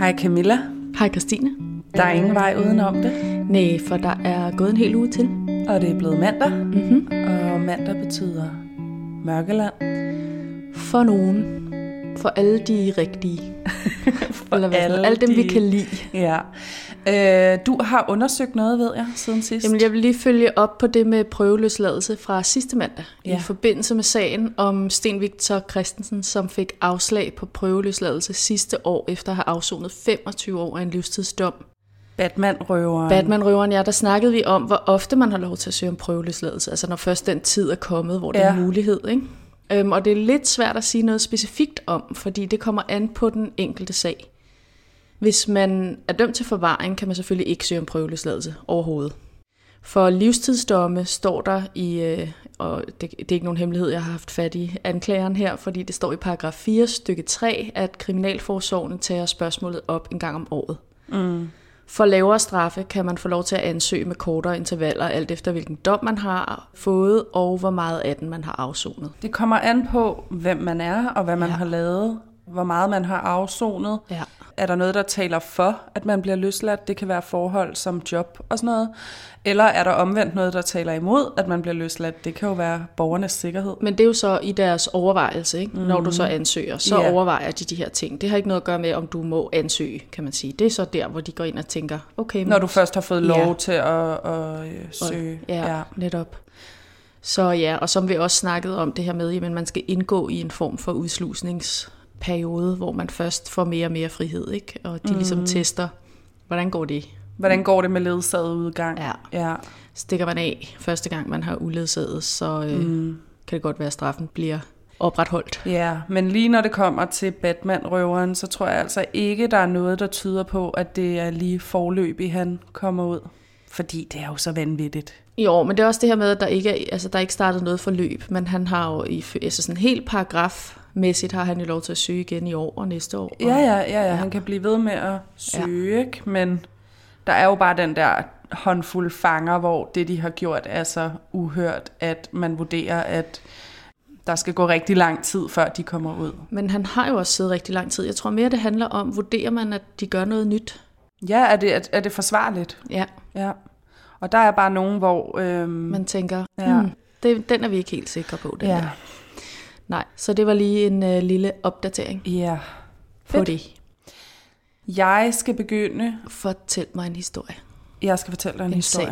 Hej Camilla. Hej Christine. Der er ingen vej udenom det. Nej, for der er gået en hel uge til. Og det er blevet mandag. Mm-hmm. Og mandag betyder Mørkeland. For nogen. For alle de rigtige. For eller alle dem, vi kan lide. Ja. Du har undersøgt noget, ved jeg, siden sidst. Jamen, jeg vil lige følge op på det med prøveløsladelse fra sidste mandag. Ja. I forbindelse med sagen om Sten Victor Christensen, som fik afslag på prøveløsladelse sidste år, efter at have afsonet 25 år af en livstidsdom. Batman-røveren, ja. Der snakkede vi om, hvor ofte man har lov til at søge om prøveløsladelse. Altså når først den tid er kommet, hvor det er en mulighed, ikke? Og det er lidt svært at sige noget specifikt om, fordi det kommer an på den enkelte sag. Hvis man er dømt til forvaring, kan man selvfølgelig ikke søge om prøveløsladelse overhovedet. For livstidsdomme står der i, og det er ikke nogen hemmelighed, jeg har haft fat i anklageren her, fordi det står i paragraf 4 stykke 3, at kriminalforsorgen tager spørgsmålet op en gang om året. Mm. For lavere straffe kan man få lov til at ansøge med kortere intervaller, alt efter hvilken dom man har fået, og hvor meget af den man har afsonet. Det kommer an på, hvem man er, og hvad man har lavet, hvor meget man har afsonet. Ja. Er der noget, der taler for, at man bliver løsladt? Det kan være forhold som job og sådan noget. Eller er der omvendt noget, der taler imod, at man bliver løsladt? Det kan jo være borgernes sikkerhed. Men det er jo så i deres overvejelse, ikke? Når du så ansøger. Så overvejer de her ting. Det har ikke noget at gøre med, om du må ansøge, kan man sige. Det er så der, hvor de går ind og tænker, okay. Når du først har fået lov til at søge. Ja, netop. Så ja, og som vi også snakkede om det her med, at man skal indgå i en form for udslusningsperiode, hvor man først får mere og mere frihed, ikke? Og de ligesom tester, hvordan går det? Hvordan går det med ledsaget udgang? Ja. Stikker man af første gang, man har uledsaget, så kan det godt være, at straffen bliver opretholdt. Ja, men lige når det kommer til Batman-røveren, så tror jeg altså ikke, der er noget, der tyder på, at det er lige forløbig, han kommer ud. Fordi det er jo så vanvittigt. Jo, men det er også det her med, at der ikke er ikke startet noget forløb, men han har jo sådan helt paragrafmæssigt har han jo lov til at søge igen i år og næste år. Ja. Han kan blive ved med at søge, ikke? Men der er jo bare den der håndfuld fanger, hvor det, de har gjort, er så uhørt, at man vurderer, at der skal gå rigtig lang tid, før de kommer ud. Men han har jo også siddet rigtig lang tid. Jeg tror mere, det handler om, vurderer man, at de gør noget nyt? Ja, er det forsvarligt? Ja. Og der er bare nogen, hvor man tænker, den er vi ikke helt sikre på. Den der. Nej, så det var lige en lille opdatering. Ja. På det. Jeg skal begynde. Fortæl mig en historie. Jeg skal fortælle dig en historie.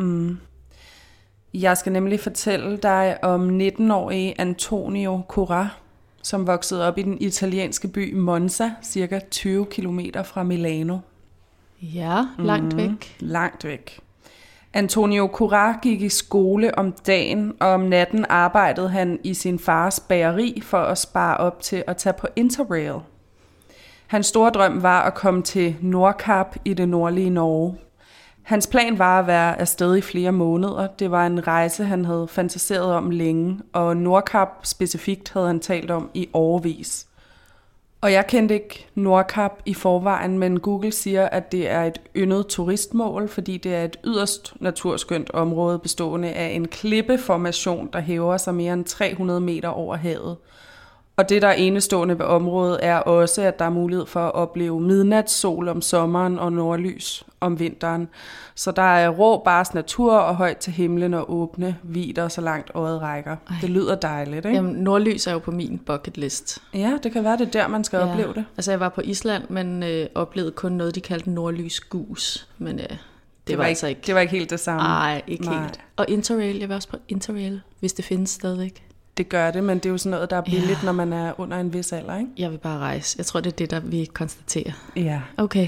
Jeg skal nemlig fortælle dig om 19-årige Antonio Corà, som voksede op i den italienske by Monza, cirka 20 kilometer fra Milano. Ja, langt væk. Langt væk. Antonio Corà gik i skole om dagen, og om natten arbejdede han i sin fars bageri for at spare op til at tage på Interrail. Hans store drøm var at komme til Nordkap i det nordlige Norge. Hans plan var at være afsted i flere måneder. Det var en rejse, han havde fantaseret om længe, og Nordkap specifikt havde han talt om i årevis. Og jeg kendte ikke Nordkap i forvejen, men Google siger, at det er et yndet turistmål, fordi det er et yderst naturskønt område bestående af en klippeformation, der hæver sig mere end 300 meter over havet. Og det, der er enestående ved området, er også, at der er mulighed for at opleve midnatssol om sommeren og nordlys om vinteren. Så der er rå bars natur og højt til himlen og åbne vidder, så langt øjet rækker. Det lyder dejligt, ikke? Jamen, nordlys er jo på min bucket list. Ja, det kan være, det er der, man skal opleve det. Altså, jeg var på Island, men oplevede kun noget, de kaldte nordlysgus. Men det var altså ikke... Det var ikke helt det samme. Nej, ikke helt. Og Interrail, jeg var også på Interrail, hvis det findes stadigvæk. Det gør det, men det er jo sådan noget, der er billigt, når man er under en vis alder, ikke? Jeg vil bare rejse. Jeg tror, det er det, der vi konstaterer. Ja. Okay.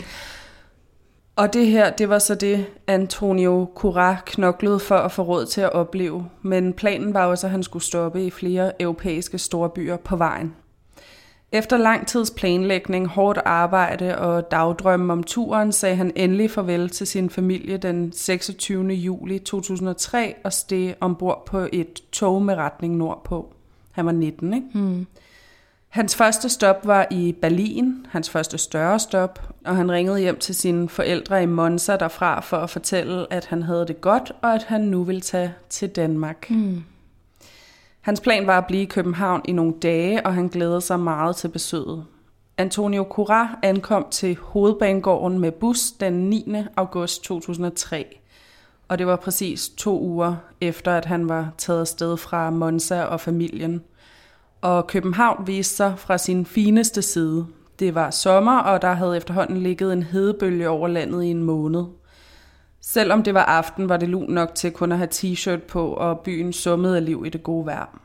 Og det her, det var så det, Antonio Corà knoklede for at få råd til at opleve. Men planen var også, at han skulle stoppe i flere europæiske storbyer på vejen. Efter lang tids planlægning, hårdt arbejde og dagdrømme om turen, sagde han endelig farvel til sin familie den 26. juli 2003 og steg ombord på et tog med retning nordpå. Han var 19, ikke? Hans første stop var i Berlin, hans første større stop, og han ringede hjem til sine forældre i Monza derfra for at fortælle, at han havde det godt, og at han nu ville tage til Danmark. Hans plan var at blive i København i nogle dage, og han glædede sig meget til besøget. Antonio Corrá ankom til Hovedbanegården med bus den 9. august 2003. Og det var præcis 2 uger efter, at han var taget afsted fra Monza og familien. Og København viste sig fra sin fineste side. Det var sommer, og der havde efterhånden ligget en hedebølge over landet i en måned. Selvom det var aften, var det lunt nok til kun at have t-shirt på, og byen summede af liv i det gode vejr.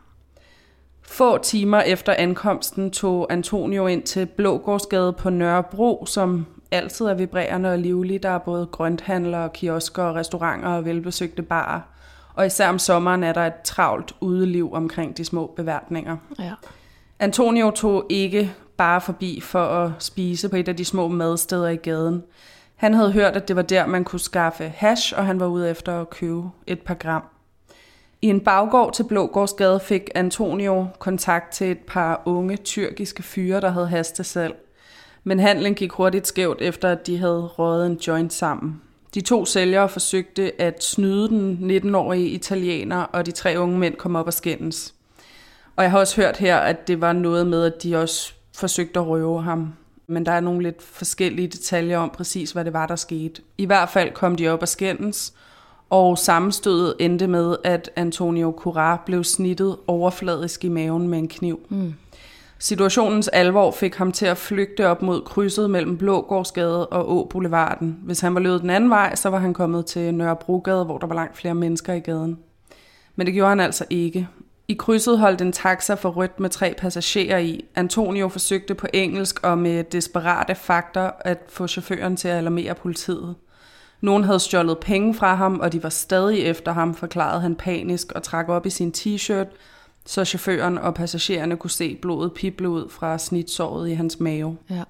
Få timer efter ankomsten tog Antonio ind til Blågårdsgade på Nørrebro, som altid er vibrerende og livlig. Der er både grønthandlere, kiosker og restauranter og velbesøgte barer. Og især om sommeren er der et travlt udeliv omkring de små beværtninger. Ja. Antonio tog ikke bare forbi for at spise på et af de små madsteder i gaden. Han havde hørt, at det var der, man kunne skaffe hash, og han var ude efter at købe et par gram. I en baggård til Blågårdsgade fik Antonio kontakt til et par unge tyrkiske fyre, der havde hastesalg. Men handlen gik hurtigt skævt, efter at de havde røget en joint sammen. De 2 sælgere forsøgte at snyde den 19-årige italiener, og de 3 unge mænd kom op og skændes. Og jeg har også hørt her, at det var noget med, at de også forsøgte at røve ham. Men der er nogle lidt forskellige detaljer om præcis, hvad det var, der skete. I hvert fald kom de op og skændes, og sammenstødet endte med, at Antonio Corrá blev snittet overfladisk i maven med en kniv. Situationens alvor fik ham til at flygte op mod krydset mellem Blågårdsgade og Åboulevarden. Hvis han var løbet den anden vej, så var han kommet til Nørrebrogade, hvor der var langt flere mennesker i gaden. Men det gjorde han altså ikke. I krydset holdt en taxa for rødt med 3 passagerer i. Antonio forsøgte på engelsk og med desperate fakter at få chaufføren til at alarmere politiet. Nogen havde stjålet penge fra ham, og de var stadig efter ham, forklarede han panisk og trak op i sin t-shirt, så chaufføren og passagererne kunne se blodet pible ud fra snitsåret i hans mave. Ja.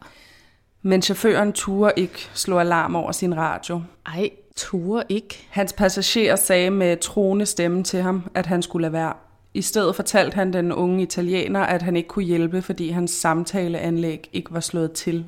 Men chaufføren turde ikke slå alarm over sin radio. Ej, turde ikke? Hans passager sagde med troende stemme til ham, at han skulle lade være. I stedet fortalte han den unge italiener, at han ikke kunne hjælpe, fordi hans samtaleanlæg ikke var slået til.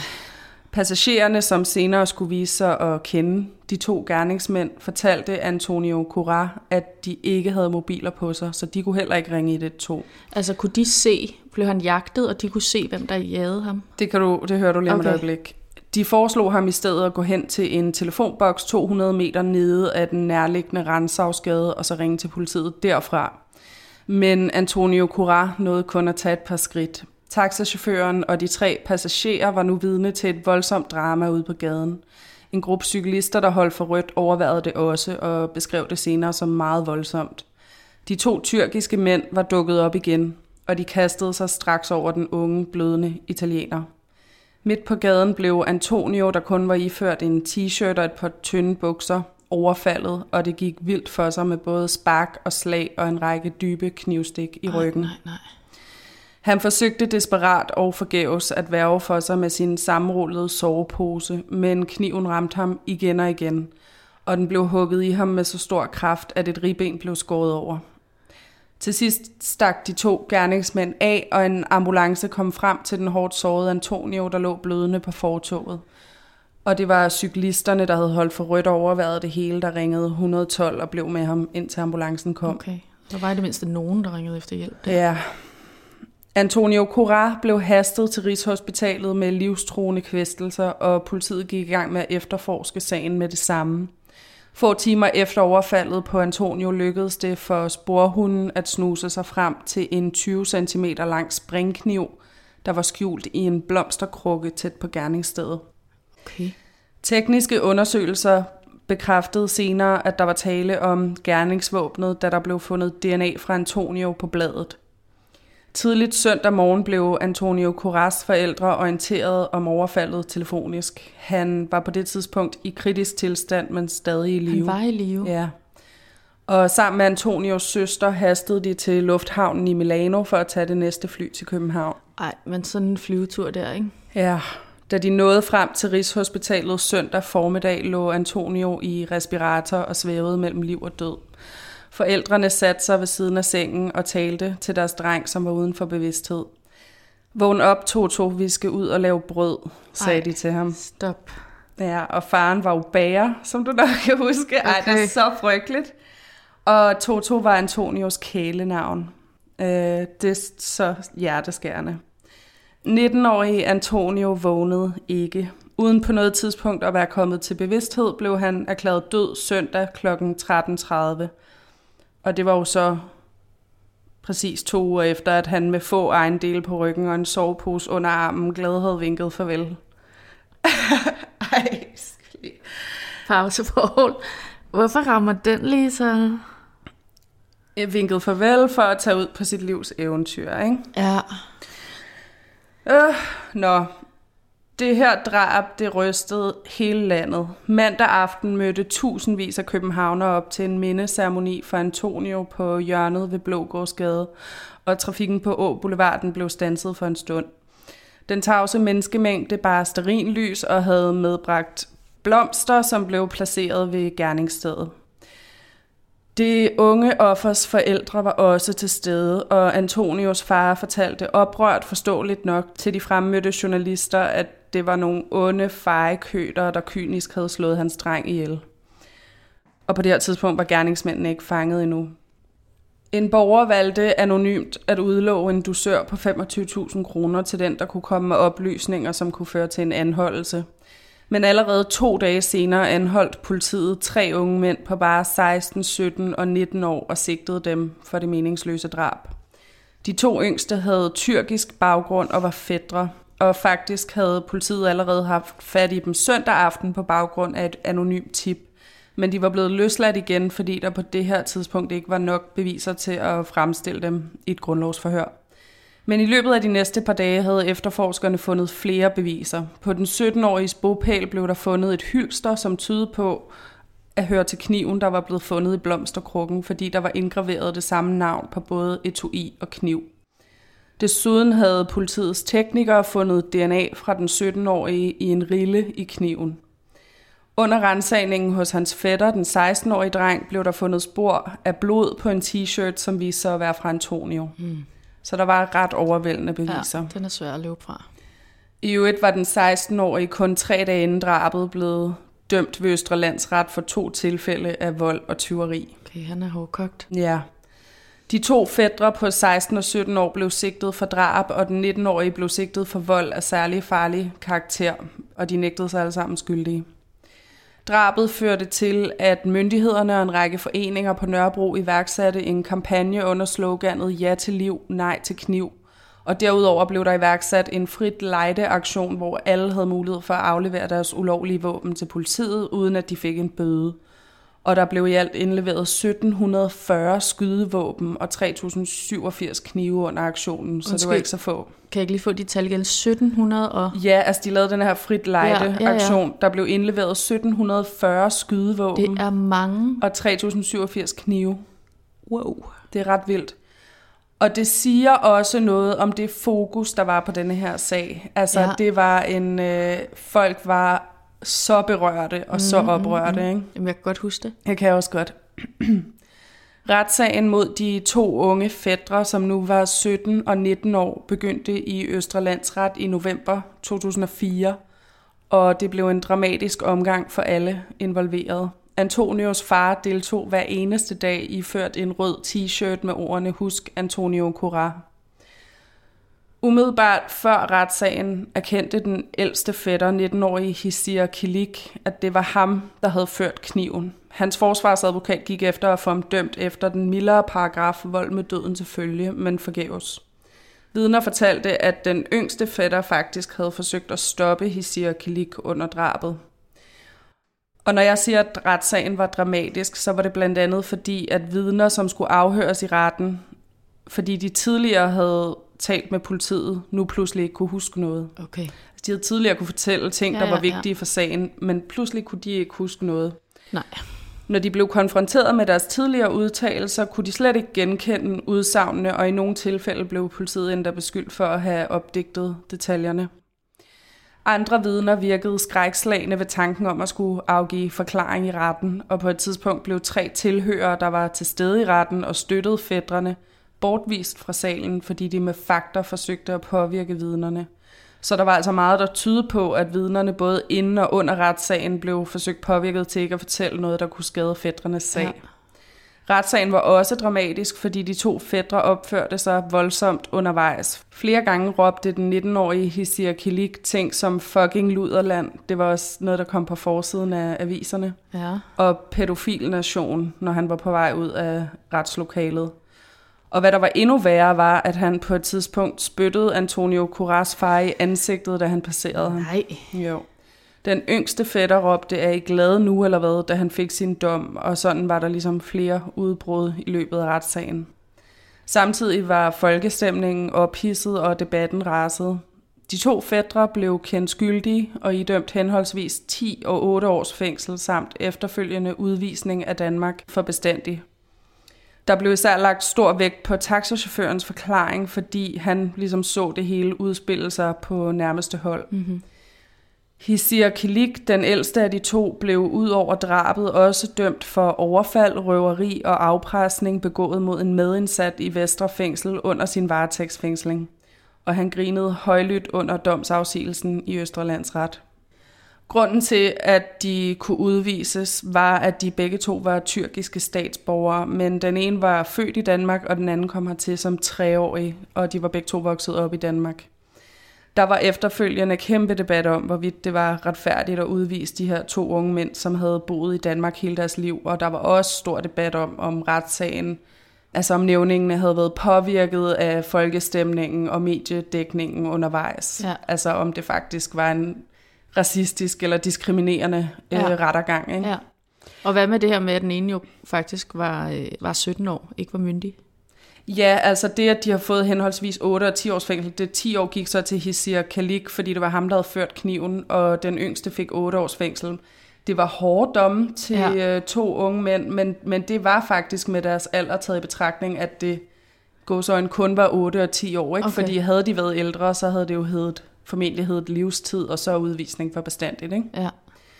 Passagererne, som senere skulle vise sig at kende de 2 gerningsmænd, fortalte Antonio Corrá, at de ikke havde mobiler på sig, så de kunne heller ikke ringe 112. Altså kunne de se, blev han jagtet, og de kunne se, hvem der jagede ham? Det hører du lige om et øjeblik. De foreslog ham i stedet at gå hen til en telefonboks 200 meter nede af den nærliggende Rantzausgade, og så ringe til politiet derfra. Men Antonio Corrá nåede kun at tage et par skridt. Taxachaufføren og de 3 passagerer var nu vidne til et voldsomt drama ude på gaden. En gruppe cyklister, der holdt for rødt, overværede det også og beskrev det senere som meget voldsomt. De 2 tyrkiske mænd var dukket op igen, og de kastede sig straks over den unge, blødende italiener. Midt på gaden blev Antonio, der kun var iført en t-shirt og et par tynde bukser, overfaldet, og det gik vildt for sig med både spark og slag og en række dybe knivstik i ryggen. Nej. Han forsøgte desperat og forgæves at værge for sig med sin sammenrullede sovepose, men kniven ramte ham igen og igen, og den blev hugget i ham med så stor kraft, at et ribben blev skåret over. Til sidst stak de 2 gerningsmænd af, og en ambulance kom frem til den hårdt sårede Antonio, der lå blødende på fortovet. Og det var cyklisterne, der havde holdt for rødt overværet det hele, der ringede 112 og blev med ham, indtil ambulancen kom. Okay, der var i det mindste nogen, der ringede efter hjælp. Ja. Antonio Corrá blev hastet til Rigshospitalet med livstruende kvæstelser, og politiet gik i gang med at efterforske sagen med det samme. Få timer efter overfaldet på Antonio lykkedes det for sporhunden at snuse sig frem til en 20 cm lang springkniv, der var skjult i en blomsterkrukke tæt på gerningsstedet. Okay. Tekniske undersøgelser bekræftede senere, at der var tale om gerningsvåbnet, da der blev fundet DNA fra Antonio på bladet. Tidligt søndag morgen blev Antonio Corrás forældre orienteret om overfaldet telefonisk. Han var på det tidspunkt i kritisk tilstand, men stadig i live. Han var i live? Ja. Og sammen med Antonios søster hastede de til lufthavnen i Milano for at tage det næste fly til København. Ej, men sådan en flyvetur der, ikke? Ja. Da de nåede frem til Rigshospitalet søndag formiddag, lå Antonio i respirator og svævede mellem liv og død. Forældrene satte sig ved siden af sengen og talte til deres dreng, som var uden for bevidsthed. Vågn op, Toto, vi skal ud og lave brød, sagde de til ham. Stop. Ja, og faren var jo bager, som du nok kan huske. Okay. Ej, det er så frygteligt. Og Toto var Antonios kælenavn. Det er så hjerteskærende. 19-årige Antonio vågnede ikke. Uden på noget tidspunkt at være kommet til bevidsthed, blev han erklæret død søndag kl. 13.30. Og det var jo så præcis 2 uger efter, at han med få ejendele på ryggen og en sovepose under armen glad havde vinket farvel. Ej, pauseforhold. Hvorfor rammer den lige så? Jeg vinkede farvel for at tage ud på sit livs eventyr, ikke? Ja. Det her drab, det rystede hele landet. Mandag aften mødte tusindvis af københavnere op til en mindeceremoni for Antonio på hjørnet ved Blågårdsgade, og trafikken på Åboulevarden blev standset for en stund. Den tavse menneskemængde bar stearinlys og havde medbragt blomster, som blev placeret ved gerningsstedet. Det unge offers forældre var også til stede, og Antonios far fortalte oprørt forståeligt nok til de fremmødte journalister, at det var nogle onde fejekøter, der kynisk havde slået hans dreng ihjel. Og på det her tidspunkt var gerningsmændene ikke fanget endnu. En borger valgte anonymt at udlove en dusør på 25.000 kroner til den, der kunne komme med oplysninger, som kunne føre til en anholdelse. Men allerede 2 dage senere anholdt politiet 3 unge mænd på bare 16, 17 og 19 år og sigtede dem for det meningsløse drab. De 2 yngste havde tyrkisk baggrund og var fætre, og faktisk havde politiet allerede haft fat i dem søndag aften på baggrund af et anonymt tip. Men de var blevet løsladt igen, fordi der på det her tidspunkt ikke var nok beviser til at fremstille dem i et grundlovsforhør. Men i løbet af de næste par dage havde efterforskerne fundet flere beviser. På den 17-åriges bopæl blev der fundet et hylster, som tydede på at høre til kniven, der var blevet fundet i blomsterkrukken, fordi der var indgraveret det samme navn på både etui og kniv. Desuden havde politiets teknikere fundet DNA fra den 17-årige i en rille i kniven. Under ransagningen hos hans fætter, den 16-årige dreng, blev der fundet spor af blod på en t-shirt, som viste sig at være fra Antonio. Så der var ret overvældende beviser. Ja, den er svær at løbe fra. I øvrigt var den 16-årige kun 3 dage inden drabet blevet dømt ved Østre Landsret for 2 tilfælde af vold og tyveri. Okay, han er hårdkogt. Ja. De 2 fætre på 16 og 17 år blev sigtet for drab, og den 19-årige blev sigtet for vold af særlig farlig karakter, og de nægtede sig alle sammen skyldige. Drabet førte til, at myndighederne og en række foreninger på Nørrebro iværksatte en kampagne under sloganet Ja til liv, nej til kniv. Og derudover blev der iværksat en frit lejde-aktion, hvor alle havde mulighed for at aflevere deres ulovlige våben til politiet, uden at de fik en bøde. Og der blev i alt indleveret 1740 skydevåben og 3087 knive under aktionen, så det var ikke så få. Kan jeg ikke lige få de tal igen? 1700 og... Ja, altså de lavede den her frit lejde-aktion. Der blev indleveret 1740 skydevåben. Det er mange. Og 3087 knive. Wow. Det er ret vildt. Og det siger også noget om det fokus, der var på denne her sag. Altså, det var en... folk var så berørte og så oprørte, ikke? Jamen, jeg kan godt huske det. Jeg kan også godt. Retssagen mod de 2 unge fætre, som nu var 17 og 19 år, begyndte i Østre Landsret i november 2004, og det blev en dramatisk omgang for alle involverede. Antonios far deltog hver eneste dag iført en rød t-shirt med ordene Husk Antonio Corá. Umiddelbart før retssagen erkendte den ældste fætter, 19-årige Hisir Kilik, at det var ham, der havde ført kniven. Hans forsvarsadvokat gik efter at få ham dømt efter den mildere paragraf vold med døden til følge, men forgæves. Vidner fortalte, at den yngste fætter faktisk havde forsøgt at stoppe Hisir Kilik under drabet. Og når jeg siger, at retssagen var dramatisk, så var det blandt andet fordi, at vidner, som skulle afhøres i retten, fordi de tidligere havde talt med politiet, nu pludselig ikke kunne huske noget. Okay. Altså, de havde tidligere kunne fortælle ting, der var vigtige for sagen, men pludselig kunne de ikke huske noget. Nej. Når de blev konfronteret med deres tidligere udtalelser, kunne de slet ikke genkende udsagnene, og i nogle tilfælde blev politiet endda beskyldt for at have opdigtet detaljerne. Andre vidner virkede skrækslagne ved tanken om at skulle afgive forklaring i retten, og på et tidspunkt blev 3 tilhørere, der var til stede i retten og støttede fætrene, bortvist fra salen, fordi de med fakter forsøgte at påvirke vidnerne. Så der var altså meget, der tydede på, at vidnerne både inden og under retssagen blev forsøgt påvirket til ikke at fortælle noget, der kunne skade fætrenes sag. Ja. Retssagen var også dramatisk, fordi de 2 fætre opførte sig voldsomt undervejs. Flere gange råbte den 19-årige Hisir Kilic ting som fucking luderland. Det var også noget, der kom på forsiden af aviserne. Ja. Og pædofilnation, når han var på vej ud af retslokalet. Og hvad der var endnu værre, var, at han på et tidspunkt spyttede Antonio Corrás far i ansigtet, da han passerede ham. Nej. Jo. Den yngste fætter råbte, er I glade nu eller hvad, da han fik sin dom, og sådan var der ligesom flere udbrud i løbet af retssagen. Samtidig var folkestemningen ophidset, og debatten rasede. De 2 fætre blev kendt skyldige og idømt henholdsvis 10 og 8 års fængsel samt efterfølgende udvisning af Danmark for bestandig. Der blev især lagt stor vægt på taxachaufførens forklaring, fordi han ligesom så det hele udspille sig på nærmeste hold. Mm-hmm. Hisir Kilic, den ældste af de 2, blev ud over drabet også dømt for overfald, røveri og afpresning begået mod en medindsat i Vestre Fængsel under sin varetægtsfængsling. Og han grinede højlydt under domsafsigelsen i Østre Landsret. Grunden til, at de kunne udvises, var, at de begge 2 var tyrkiske statsborgere, men den ene var født i Danmark, og den anden kom hertil som 3-årig, og de var begge 2 vokset op i Danmark. Der var efterfølgende kæmpe debat om, hvorvidt det var retfærdigt at udvise de her 2 unge mænd, som havde boet i Danmark hele deres liv, og der var også stor debat om retssagen, altså om nævningene havde været påvirket af folkestemningen og mediedækningen undervejs. Ja. Altså om det faktisk var en racistisk eller diskriminerende rettergang. Ikke? Ja. Og hvad med det her med, at den ene jo faktisk var 17 år, ikke var myndig? Ja, altså det, at de har fået henholdsvis 8 og 10 års fængsel, det 10 år gik så til Hisir Kilic, fordi det var ham, der havde ført kniven, og den yngste fik 8 års fængsel. Det var hårde domme til 2 unge mænd, men det var faktisk med deres alder taget i betragtning, at det gåsøjne kun var 8 og 10 år. Ikke? Okay. Fordi havde de været ældre, så havde det jo formentlig heddet livstid, og så udvisning for bestandigt. Ikke? Ja.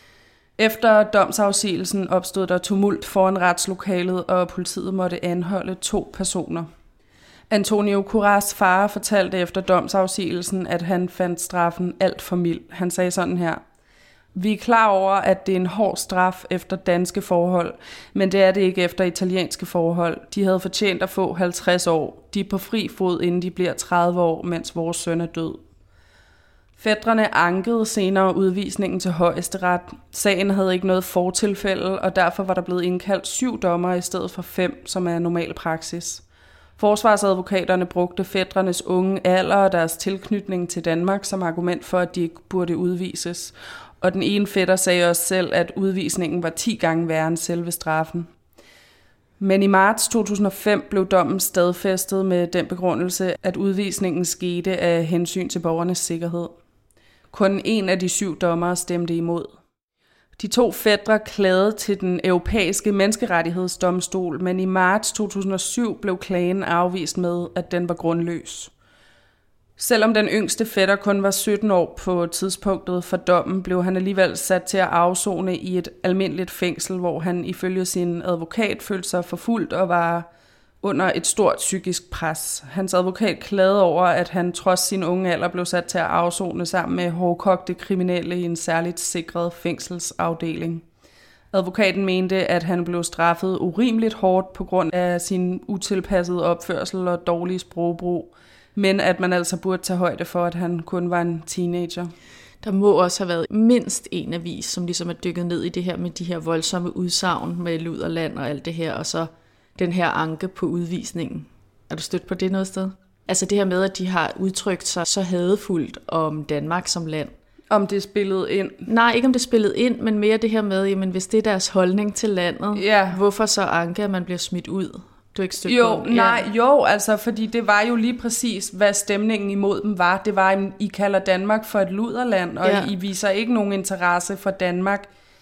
Efter domsafsigelsen opstod der tumult foran retslokalet, og politiet måtte anholde 2 personer. Antonio Corrás far fortalte efter domsafsigelsen, at han fandt straffen alt for mild. Han sagde sådan her: Vi er klar over, at det er en hård straf efter danske forhold, men det er det ikke efter italienske forhold. De havde fortjent at få 50 år. De er på fri fod, inden de bliver 30 år, mens vores søn er død. Fætrene ankede senere udvisningen til Højesteret. Sagen havde ikke noget fortilfælde, og derfor var der blevet indkaldt 7 dommere i stedet for 5, som er normal praksis. Forsvarsadvokaterne brugte fætrenes unge alder og deres tilknytning til Danmark som argument for, at de ikke burde udvises. Og den ene fætter sagde også selv, at udvisningen var 10 gange værre end selve straffen. Men i marts 2005 blev dommen stadfæstet med den begrundelse, at udvisningen skete af hensyn til borgernes sikkerhed. Kun en af de 7 dommere stemte imod. De 2 fætre klagede til den europæiske menneskerettighedsdomstol, men i marts 2007 blev klagen afvist med, at den var grundløs. Selvom den yngste fætter kun var 17 år på tidspunktet for dommen, blev han alligevel sat til at afsone i et almindeligt fængsel, hvor han ifølge sin advokat følte sig forfulgt og var under et stort psykisk pres. Hans advokat klagede over, at han trods sin unge alder blev sat til at afsone sammen med hårdkogte kriminelle i en særligt sikret fængselsafdeling. Advokaten mente, at han blev straffet urimeligt hårdt på grund af sin utilpassede opførsel og dårlige sprogbrug, men at man altså burde tage højde for, at han kun var en teenager. Der må også have været mindst en avis, som ligesom er dykket ned i det her med de her voldsomme udsagn med luderland og alt det her, og så den her anke på udvisningen. Er du stødt på det noget sted? Altså det her med, at de har udtrykt sig så hadefuldt om Danmark som land. Om det spillede ind? Nej, ikke om det spillede ind, men mere det her med, jamen hvis det er deres holdning til landet, hvorfor så anke, at man bliver smidt ud? Du er ikke stødt på? Jo, altså fordi det var jo lige præcis, hvad stemningen imod dem var. Det var, I kalder Danmark for et luderland, og I viser ikke nogen interesse for Danmark.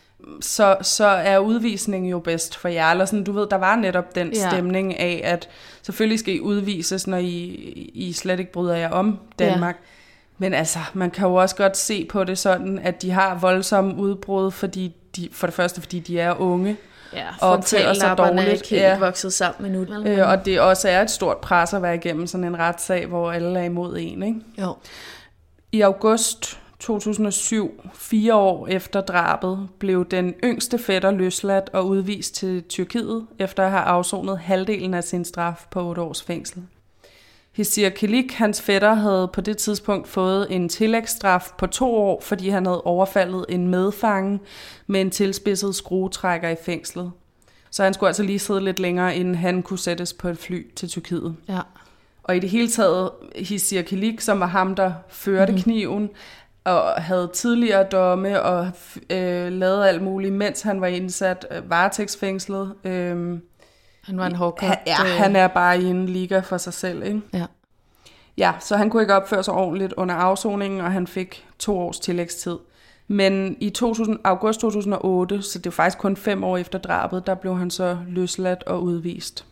Så er udvisningen jo bedst for jer. Eller sådan, du ved, der var netop den stemning af, at selvfølgelig skal I udvises, når I slet ikke bryder jer om Danmark. Ja. Men altså, man kan jo også godt se på det sådan, at de har voldsomme udbrud, fordi fordi de er unge. Ja, frontallapperne er ikke helt vokset sammen med nu. Og det også er et stort pres at være igennem sådan en retssag, hvor alle er imod en. Ikke? Jo. I august 2007, 4 år efter drabet, blev den yngste fætter løsladt og udvist til Tyrkiet, efter at have afsonet halvdelen af sin straf på 8 års fængsel. Hisir Kilic, hans fætter, havde på det tidspunkt fået en tillægsstraf på 2 år, fordi han havde overfaldet en medfange med en tilspidset skruetrækker i fængslet. Så han skulle altså lige sidde lidt længere, inden han kunne sættes på et fly til Tyrkiet. Ja. Og i det hele taget, Hisir Kilic, som var ham, der førte kniven, og havde tidligere domme og lavede alt muligt, mens han var indsat varetægtsfængslet. Han var en hårdkogt. Han er bare i en liga for sig selv, ikke? Ja. Ja, så han kunne ikke opføre sig ordentligt under afsoningen, og han fik 2 års tillægstid. Men i august 2008, så det var faktisk kun 5 år efter drabet, der blev han så løsladt og udvist.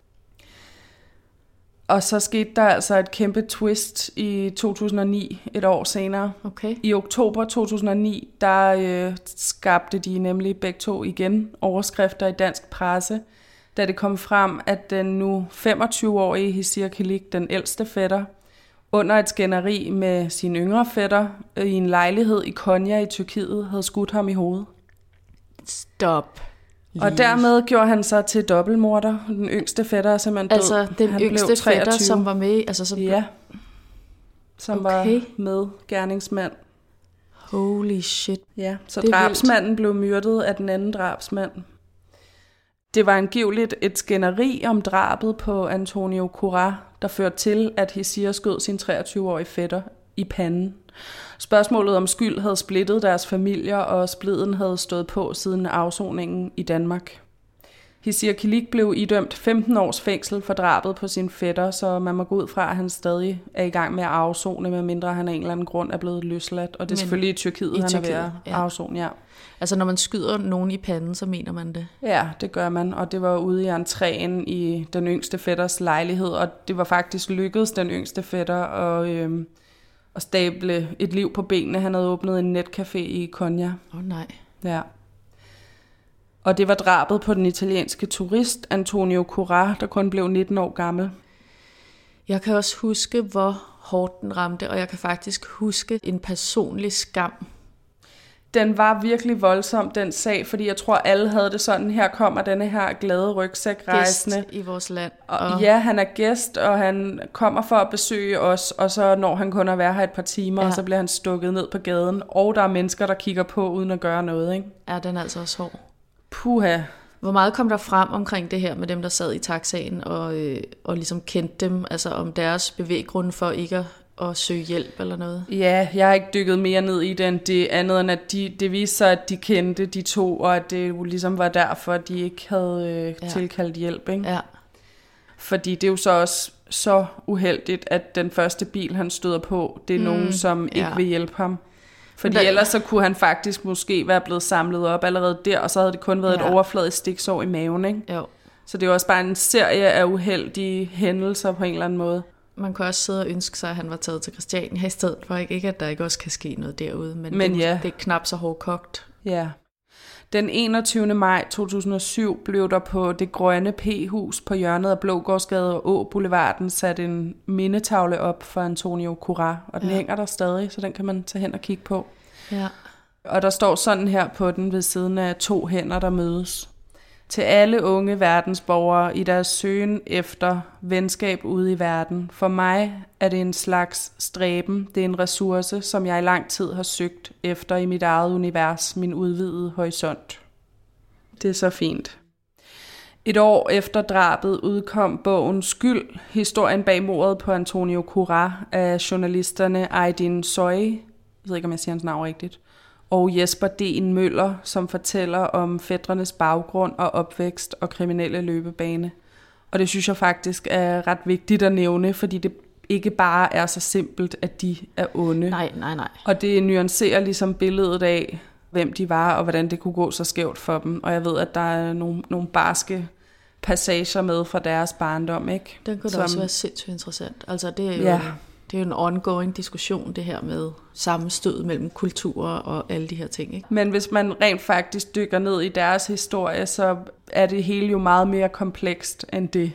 Og så skete der altså et kæmpe twist i 2009, et år senere. Okay. I oktober 2009, der skabte de nemlig begge to igen overskrifter i dansk presse, da det kom frem, at den nu 25-årige Hisir Kilic, den ældste fætter, under et skænderi med sin yngre fætter i en lejlighed i Konya i Tyrkiet, havde skudt ham i hovedet. Stop. Og dermed gjorde han sig til dobbeltmorder. Den yngste fætter er simpelthen død. Altså den han yngste fætter, som var med? Altså, som var med gerningsmand. Holy shit. Ja, så drabsmanden blev myrdet af den anden drabsmand. Det var angiveligt et skænderi om drabet på Antonio Corá, der førte til, at Hisir skød sin 23-årige fætter i panden. Spørgsmålet om skyld havde splittet deres familier, og spliden havde stået på siden afsoningen i Danmark. Hisir Kilic blev idømt 15 års fængsel for drabet på sin fætter, så man må gå ud fra, at han stadig er i gang med at afsone, medmindre han af en eller anden grund er blevet løsladt. Og det er selvfølgelig i Tyrkiet, han er ved at afsone, ja. Altså når man skyder nogen i panden, så mener man det? Ja, det gør man, og det var ude i entréen i den yngste fætters lejlighed, og det var faktisk lykkedes den yngste fætter at stable et liv på benene. Han havde åbnet en netcafé i Konya. Nej. Ja. Og det var drabet på den italienske turist Antonio Corá, der kun blev 19 år gammel. Jeg kan også huske, hvor hårdt den ramte, og jeg kan faktisk huske en personlig skam. Den var virkelig voldsom, den sag, fordi jeg tror, alle havde det sådan, her kommer denne her glade rygsækrejsende. Gæst i vores land. Og ja, han er gæst, og han kommer for at besøge os, og så når han kun at være her et par timer, og så bliver han stukket ned på gaden, og der er mennesker, der kigger på, uden at gøre noget, ikke? Ja, den er altså også hård. Puha. Hvor meget kom der frem omkring det her med dem, der sad i taxaen og ligesom kendte dem, altså om deres bevæggrunde for ikke at søge hjælp eller noget? Ja, jeg har ikke dykket mere ned i det, end det andet, end at det viste sig, at de kendte de to, og at det jo ligesom var derfor, at de ikke havde tilkaldt hjælp, ikke? Ja. Fordi det er jo så også så uheldigt, at den første bil, han støder på, det er nogen, som ikke vil hjælpe ham. Fordi ellers så kunne han faktisk måske være blevet samlet op allerede der, og så havde det kun været et overfladisk stiksår i maven, ikke? Jo. Så det er også bare en serie af uheldige hændelser på en eller anden måde. Man kan også sidde og ønske sig, at han var taget til Christiania i stedet for. Ikke at der ikke også kan ske noget derude, men det er knap så hårdkogt. Ja. Den 21. maj 2007 blev der på det grønne P-hus på hjørnet af Blågårdsgade og Å-boulevarden sat en mindetavle op for Antonio Corá, og den hænger der stadig, så den kan man tage hen og kigge på. Ja. Og der står sådan her på den ved siden af 2 hænder, der mødes. Til alle unge verdensborgere i deres søgen efter venskab ude i verden. For mig er det en slags stræben. Det er en ressource, som jeg i lang tid har søgt efter i mit eget univers, min udvidede horisont. Det er så fint. Et år efter drabet udkom bogen Skyld, historien bag mordet på Antonio Corá af journalisterne Aydin Soy, jeg ved ikke, om jeg siger hans navn rigtigt, og Jesper D. Møller, som fortæller om fædrenes baggrund og opvækst og kriminelle løbebane. Og det synes jeg faktisk er ret vigtigt at nævne, fordi det ikke bare er så simpelt, at de er onde. Nej. Og det nuancerer ligesom billedet af, hvem de var, og hvordan det kunne gå så skævt for dem. Og jeg ved, at der er nogle barske passager med fra deres barndom, ikke? Den kunne da også være sindssygt interessant. Altså det er jo... Det er jo en ongoing diskussion, det her med sammenstød mellem kulturer og alle de her ting, ikke? Men hvis man rent faktisk dykker ned i deres historie, så er det hele jo meget mere komplekst end det.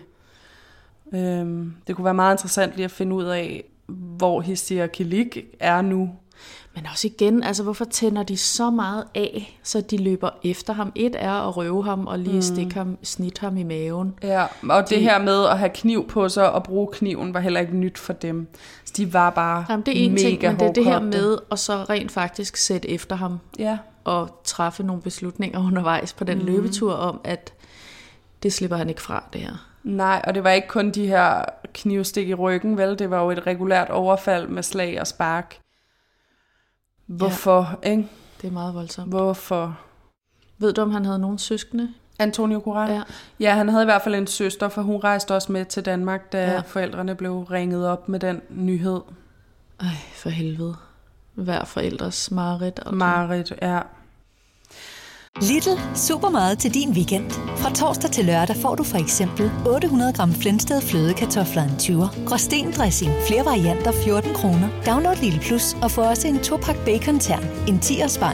Det kunne være meget interessant lige at finde ud af, hvor Hisir Kilic er nu. Men også igen, altså hvorfor tænder de så meget af, så de løber efter ham? Et er at røve ham og lige snitte ham i maven. Ja, og det her med at have kniv på sig og bruge kniven var heller ikke nyt for dem. Så de var bare det er en mega ting, men det er det her hårdkogte. med at så rent faktisk sætte efter ham. Ja. Og træffe nogle beslutninger undervejs på den løbetur om, at det slipper han ikke fra, det her. Nej, og det var ikke kun de her knivstik i ryggen, vel? Det var jo et regulært overfald med slag og spark. Hvorfor, ikke? Det er meget voldsomt. Hvorfor? Ved du, om han havde nogen søskende? Antonio Corral? Ja. Ja, han havde i hvert fald en søster, for hun rejste også med til Danmark, da forældrene blev ringet op med den nyhed. Ej, for helvede. Hver forældres mareridt. Mareridt, ja. Lidl. Super meget til din weekend. Fra torsdag til lørdag får du for eksempel 800 gram Flensted flødekartofler en 20'er. Gråsten dressing. Flere varianter 14 kroner. Download Lidl Plus og få også en 2-pakke bacon-tern. En 10'er spar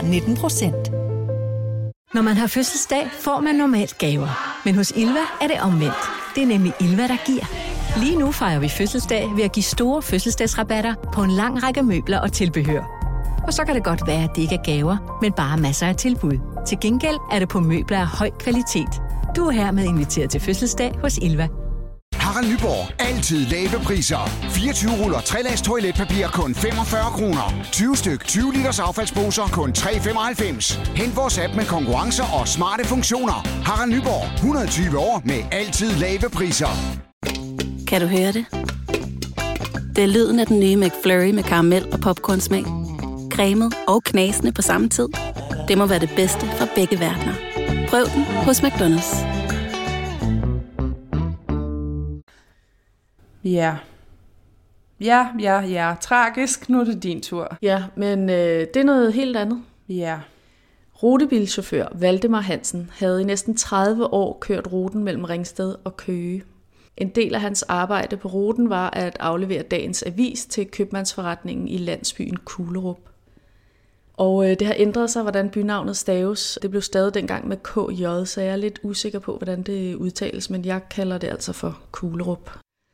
19%. Når man har fødselsdag, får man normalt gaver. Men hos Ilva er det omvendt. Det er nemlig Ilva, der giver. Lige nu fejrer vi fødselsdag ved at give store fødselsdagsrabatter på en lang række møbler og tilbehør. Og så kan det godt være, at det ikke er gaver, men bare masser af tilbud. Til gengæld er det på møbler af høj kvalitet. Du er hermed inviteret til fødselsdag hos Ilva. Harald Nyborg. Altid lave priser. 24 ruller 3-lags toiletpapir kun 45 kroner. 20 styk 20 liters affaldsposer kun 3,95. Hent vores app med konkurrencer og smarte funktioner. Harald Nyborg. 120 år med altid lave priser. Kan du høre det? Det er lyden af den nye McFlurry med karamel og popcornsmag. Cremet og knasende på samme tid. Det må være det bedste fra begge verdener. Prøv den hos McDonald's. Ja. Tragisk. Nu er det din tur. Ja, men det er noget helt andet. Ja. Rutebilchauffør Valdemar Hansen havde i næsten 30 år kørt ruten mellem Ringsted og Køge. En del af hans arbejde på ruten var at aflevere dagens avis til købmandsforretningen i landsbyen Kuglerup. Og det har ændret sig, hvordan bynavnet staves. Det blev stadig dengang med KJ, så jeg er lidt usikker på, hvordan det udtales, men jeg kalder det altså for Kuglerup.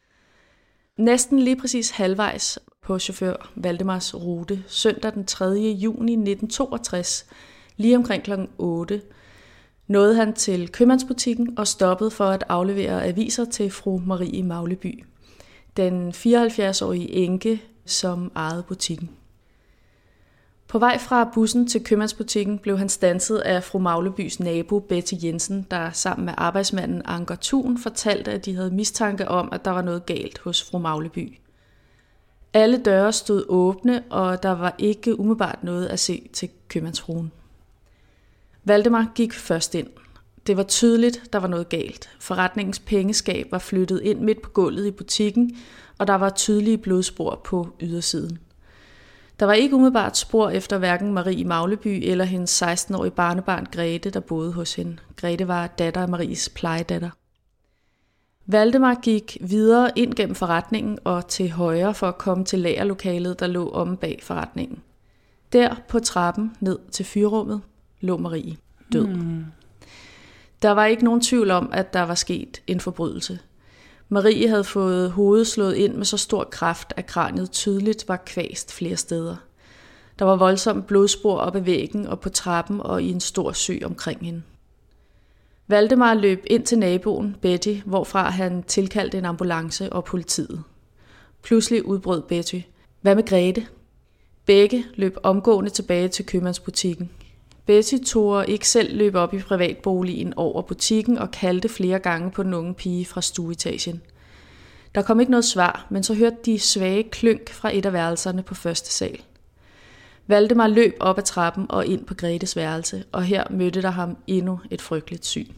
Næsten lige præcis halvvejs på chauffør Valdemars rute, søndag den 3. juni 1962, lige omkring kl. 8, nåede han til købmandsbutikken og stoppede for at aflevere aviser til fru Marie Magleby, den 74-årige enke, som ejede butikken. På vej fra bussen til købmandsbutikken blev han standset af fru Maglebys nabo Betty Jensen, der sammen med arbejdsmanden Anker Thun fortalte, at de havde mistanke om, at der var noget galt hos fru Magleby. Alle døre stod åbne, og der var ikke umiddelbart noget at se til købmandsfruen. Valdemar gik først ind. Det var tydeligt, der var noget galt. Forretningens pengeskab var flyttet ind midt på gulvet i butikken, og der var tydelige blodspor på ydersiden. Der var ikke umiddelbart spor efter hverken Marie Magleby eller hendes 16-årige barnebarn Grete, der boede hos hende. Grete var datter af Maries plejedatter. Valdemar gik videre ind gennem forretningen og til højre for at komme til lagerlokalet, der lå omme bag forretningen. Der på trappen ned til fyrrummet lå Marie død. Der var ikke nogen tvivl om, at der var sket en forbrydelse. Marie havde fået hovedet slået ind med så stor kraft, at kraniet tydeligt var kvæst flere steder. Der var voldsomme blodspor op ad væggen og på trappen og i en stor sø omkring hende. Valdemar løb ind til naboen, Betty, hvorfra han tilkaldte en ambulance og politiet. Pludselig udbrød Betty: "Hvad med Grete?" Begge løb omgående tilbage til købmandsbutikken. Betty tog ikke selv løbe op i privatboligen over butikken og kaldte flere gange på den unge pige fra stueetagen. Der kom ikke noget svar, men så hørte de svage klynk fra et af værelserne på første sal. Valdemar løb op ad trappen og ind på Gretes værelse, og her mødte der ham endnu et frygteligt syn.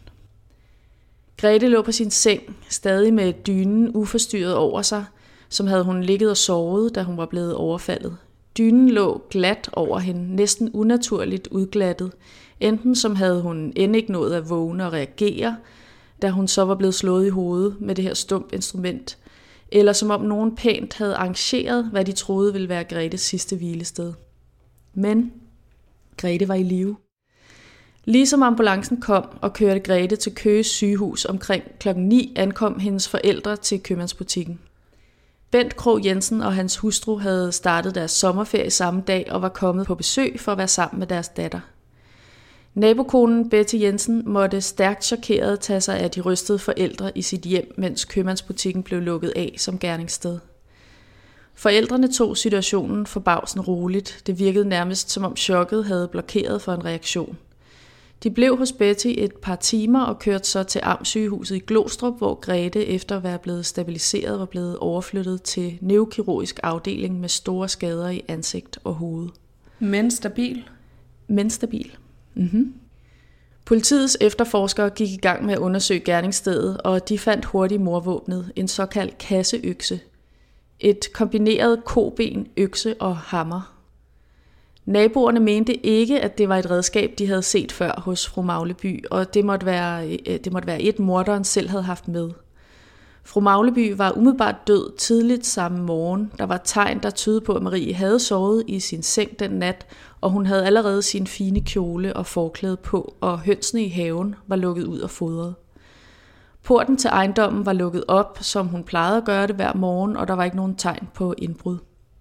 Grete lå på sin seng, stadig med dynen uforstyrret over sig, som havde hun ligget og sovet, da hun var blevet overfaldet. Dynen lå glat over hende, næsten unaturligt udglattet, enten som havde hun end ikke nået at vågne og reagere, da hun så var blevet slået i hovedet med det her stump instrument, eller som om nogen pænt havde arrangeret, hvad de troede ville være Gretes sidste hvilested. Men Grete var i live. Ligesom ambulancen kom og kørte Grete til Køges sygehus omkring kl. 9, ankom hendes forældre til købmandsbutikken. Bent Krog Jensen og hans hustru havde startet deres sommerferie samme dag og var kommet på besøg for at være sammen med deres datter. Nabokonen Betty Jensen måtte stærkt chokeret tage sig af de rystede forældre i sit hjem, mens købmandsbutikken blev lukket af som gerningssted. Forældrene tog situationen forbavsende roligt. Det virkede nærmest som om chokket havde blokeret for en reaktion. De blev hos Betty et par timer og kørte så til Amtssygehuset i Glostrup, hvor Grete efter at være blevet stabiliseret var blevet overflyttet til neurokirurgisk afdeling med store skader i ansigt og hoved. Men stabil? Men stabil. Mm-hmm. Politiets efterforskere gik i gang med at undersøge gerningsstedet, og de fandt hurtigt mordvåbnet, en såkaldt kasseøkse. Et kombineret koben, økse og hammer. Naboerne mente ikke, at det var et redskab, de havde set før hos fru Magleby, og det måtte være et, morderen selv havde haft med. Fru Magleby var umiddelbart død tidligt samme morgen. Der var tegn, der tydede på, at Marie havde sovet i sin seng den nat, og hun havde allerede sin fine kjole og forklæde på, og hønsene i haven var lukket ud og fodret. Porten til ejendommen var lukket op, som hun plejede at gøre det hver morgen, og der var ikke nogen tegn på indbrud.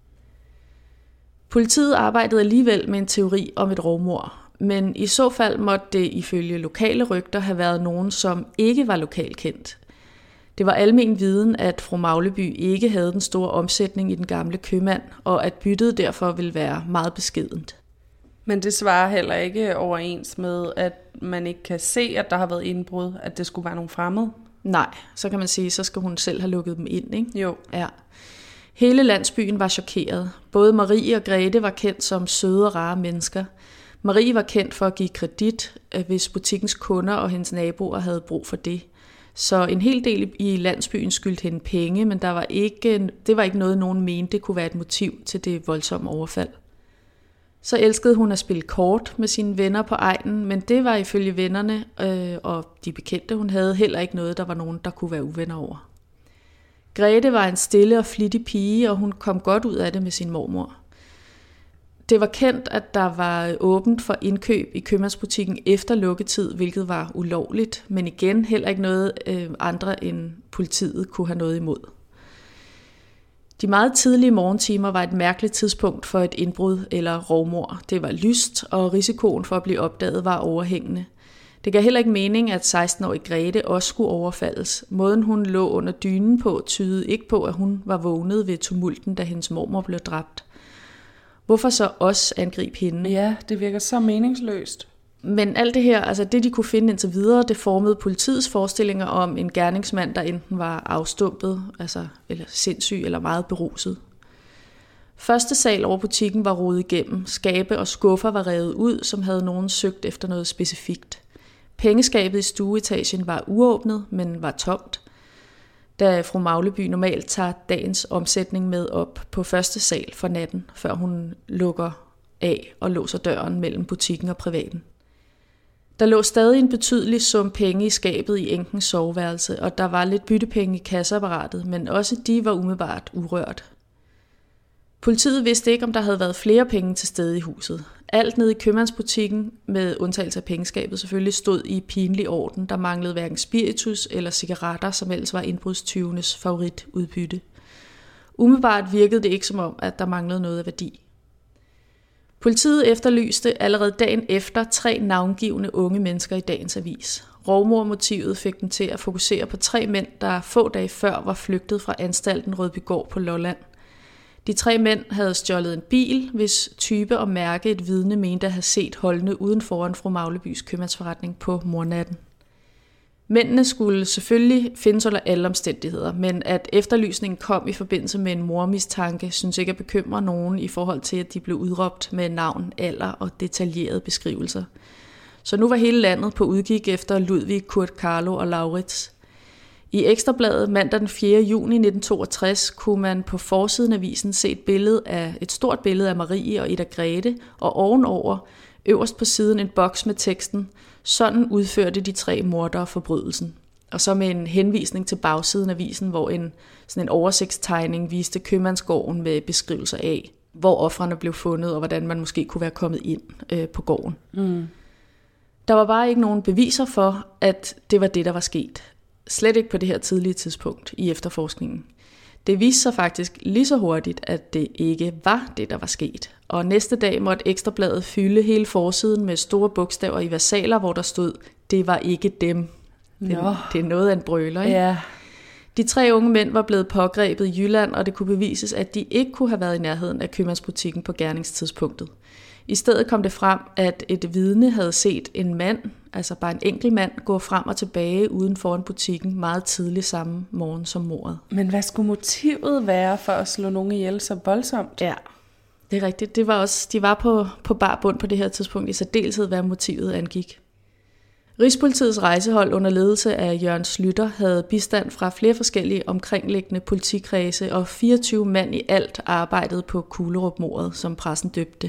Politiet arbejdede alligevel med en teori om et rovmord, men i så fald måtte det ifølge lokale rygter have været nogen, som ikke var lokalkendt. Det var almen viden, at fru Magleby ikke havde den store omsætning i den gamle købmand, og at byttet derfor ville være meget beskedent. Men det svarer heller ikke overens med, at man ikke kan se, at der har været indbrud, at det skulle være nogen fremmede? Nej, så kan man sige, så skal hun selv have lukket dem ind, ikke? Jo. Ja. Hele landsbyen var chokeret. Både Marie og Grete var kendt som søde og rare mennesker. Marie var kendt for at give kredit, hvis butikkens kunder og hendes naboer havde brug for det. Så en hel del i landsbyen skyldte hende penge, men det var ikke noget, nogen mente kunne være et motiv til det voldsomme overfald. Så elskede hun at spille kort med sine venner på egnen, men det var ifølge vennerne og de bekendte, hun havde heller ikke noget, der var nogen, der kunne være uvenner over. Grete var en stille og flittig pige, og hun kom godt ud af det med sin mormor. Det var kendt, at der var åbent for indkøb i købmandsbutikken efter lukketid, hvilket var ulovligt, men igen heller ikke noget andre end politiet kunne have noget imod. De meget tidlige morgentimer var et mærkeligt tidspunkt for et indbrud eller rovmord. Det var lyst, og risikoen for at blive opdaget var overhængende. Det gav heller ikke mening, at 16-årige Grete også skulle overfaldes. Måden hun lå under dynen på, tydede ikke på, at hun var vågnet ved tumulten, da hendes mormor blev dræbt. Hvorfor så også angribe hende? Ja, det virker så meningsløst. Men alt det her, altså det de kunne finde indtil videre, det formede politiets forestillinger om en gerningsmand, der enten var afstumpet, eller sindssyg eller meget beruset. Første sal over butikken var rodet igennem. Skabe og skuffer var revet ud, som havde nogen søgt efter noget specifikt. Pengeskabet i stueetagen var uåbnet, men var tomt, da fru Magleby normalt tager dagens omsætning med op på første sal for natten, før hun lukker af og låser døren mellem butikken og privaten. Der lå stadig en betydelig sum penge i skabet i enkens soveværelse, og der var lidt byttepenge i kasseapparatet, men også de var umiddelbart urørt. Politiet vidste ikke, om der havde været flere penge til stede i huset. Alt nede i købmandsbutikken, med undtagelse af pengeskabet selvfølgelig, stod i pinlig orden. Der manglede hverken spiritus eller cigaretter, som ellers var indbrudstyvenes favoritudbytte. Umiddelbart virkede det ikke som om, at der manglede noget af værdi. Politiet efterlyste allerede dagen efter 3 navngivne unge mennesker i dagens avis. Rovmordmotivet fik dem til at fokusere på 3 mænd, der få dage før var flygtet fra anstalten Rødbygård på Lolland. De 3 mænd havde stjålet en bil, hvis type og mærke et vidne mente at have set holdende uden foran fru Maglebys købmandsforretning på mornatten. Mændene skulle selvfølgelig findes under alle omstændigheder, men at efterlysningen kom i forbindelse med en mordmistanke, synes ikke at bekymre nogen i forhold til, at de blev udråbt med navn, alder og detaljerede beskrivelser. Så nu var hele landet på udkig efter Ludvig, Kurt, Carlo og Laurits. I Ekstrabladet mandag den 4. juni 1962 kunne man på forsiden af avisen se et stort billede af Marie og Ida Grete, og ovenover, øverst på siden, en boks med teksten: "Sådan udførte de 3 mordere forbrydelsen." Og så med en henvisning til bagsiden af avisen, hvor en oversigtstegning viste købmandsgården med beskrivelser af, hvor ofrene blev fundet, og hvordan man måske kunne være kommet ind på gården. Mm. Der var bare ikke nogen beviser for, at det var det, der var sket. Slet ikke på det her tidlige tidspunkt i efterforskningen. Det viste sig faktisk lige så hurtigt, at det ikke var det, der var sket. Og næste dag måtte Ekstra Bladet fylde hele forsiden med store bogstaver i versaler, hvor der stod, det var ikke dem. Det er noget af en brøler, ikke? Ja. De 3 unge mænd var blevet pågrebet i Jylland, og det kunne bevises, at de ikke kunne have været i nærheden af købmandsbutikken på gerningstidspunktet. I stedet kom det frem, at et vidne havde set en mand, altså bare en enkelt mand, gå frem og tilbage uden foran butikken meget tidligt samme morgen som mordet. Men hvad skulle motivet være for at slå nogen ihjel så voldsomt? Ja, det er rigtigt. Det var også, de var på bar bund på det her tidspunkt, i særdeleshed hvad motivet angik. Rigspolitiets rejsehold under ledelse af Jørgen Slytter havde bistand fra flere forskellige omkringliggende politikredse, og 24 mand i alt arbejdede på Kuglerup-mordet, som pressen døbte.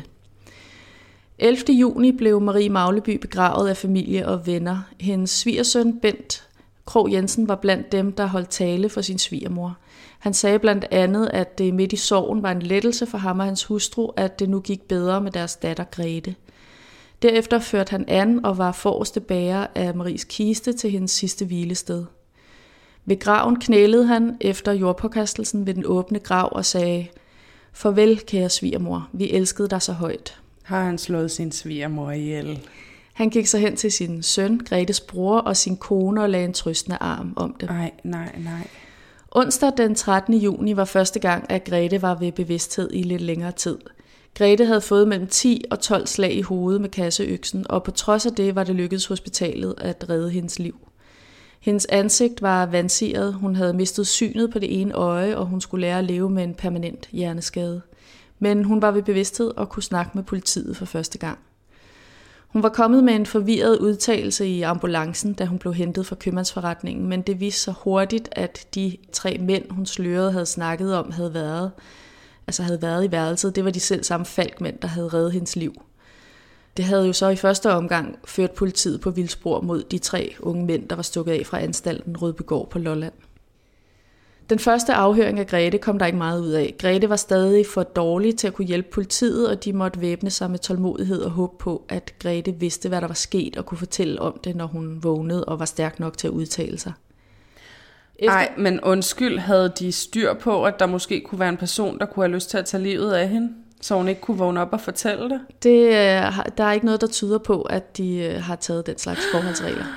11. juni blev Marie Magleby begravet af familie og venner. Hendes svigersøn Bent Krog Jensen var blandt dem, der holdt tale for sin svigermor. Han sagde blandt andet, at det midt i sorgen var en lettelse for ham og hans hustru, at det nu gik bedre med deres datter Grete. Derefter førte han an og var forreste bærer af Maries kiste til hendes sidste hvilested. Ved graven knælede han efter jordpåkastelsen ved den åbne grav og sagde, farvel kære svigermor, vi elskede dig så højt. Har han slået sin svigermor ihjel? Han gik så hen til sin søn, Gretes bror, og sin kone og lagde en trøstende arm om det. Nej. Onsdag den 13. juni var første gang, at Grete var ved bevidsthed i lidt længere tid. Grete havde fået mellem 10 og 12 slag i hovedet med kasseøksen, og på trods af det var det lykkedes hospitalet at redde hendes liv. Hendes ansigt var vansiret, hun havde mistet synet på det ene øje, og hun skulle lære at leve med en permanent hjerneskade. Men hun var ved bevidsthed og kunne snakke med politiet for første gang. Hun var kommet med en forvirret udtalelse i ambulancen, da hun blev hentet fra købmandsforretningen, men det viste sig hurtigt, at de 3 mænd, hun slørede, havde snakket om, havde været i værelset. Det var de selv samme falkmænd, der havde reddet hendes liv. Det havde jo så i første omgang ført politiet på vildspor mod de 3 unge mænd, der var stukket af fra anstalten Rødbygård på Lolland. Den første afhøring af Grete kom der ikke meget ud af. Grete var stadig for dårlig til at kunne hjælpe politiet, og de måtte væbne sig med tålmodighed og håb på, at Grete vidste, hvad der var sket, og kunne fortælle om det, når hun vågnede og var stærk nok til at udtale sig. Nej, men undskyld, havde de styr på, at der måske kunne være en person, der kunne have lyst til at tage livet af hende, så hun ikke kunne vågne op og fortælle det? Der er ikke noget, der tyder på, at de har taget den slags forholdsregler.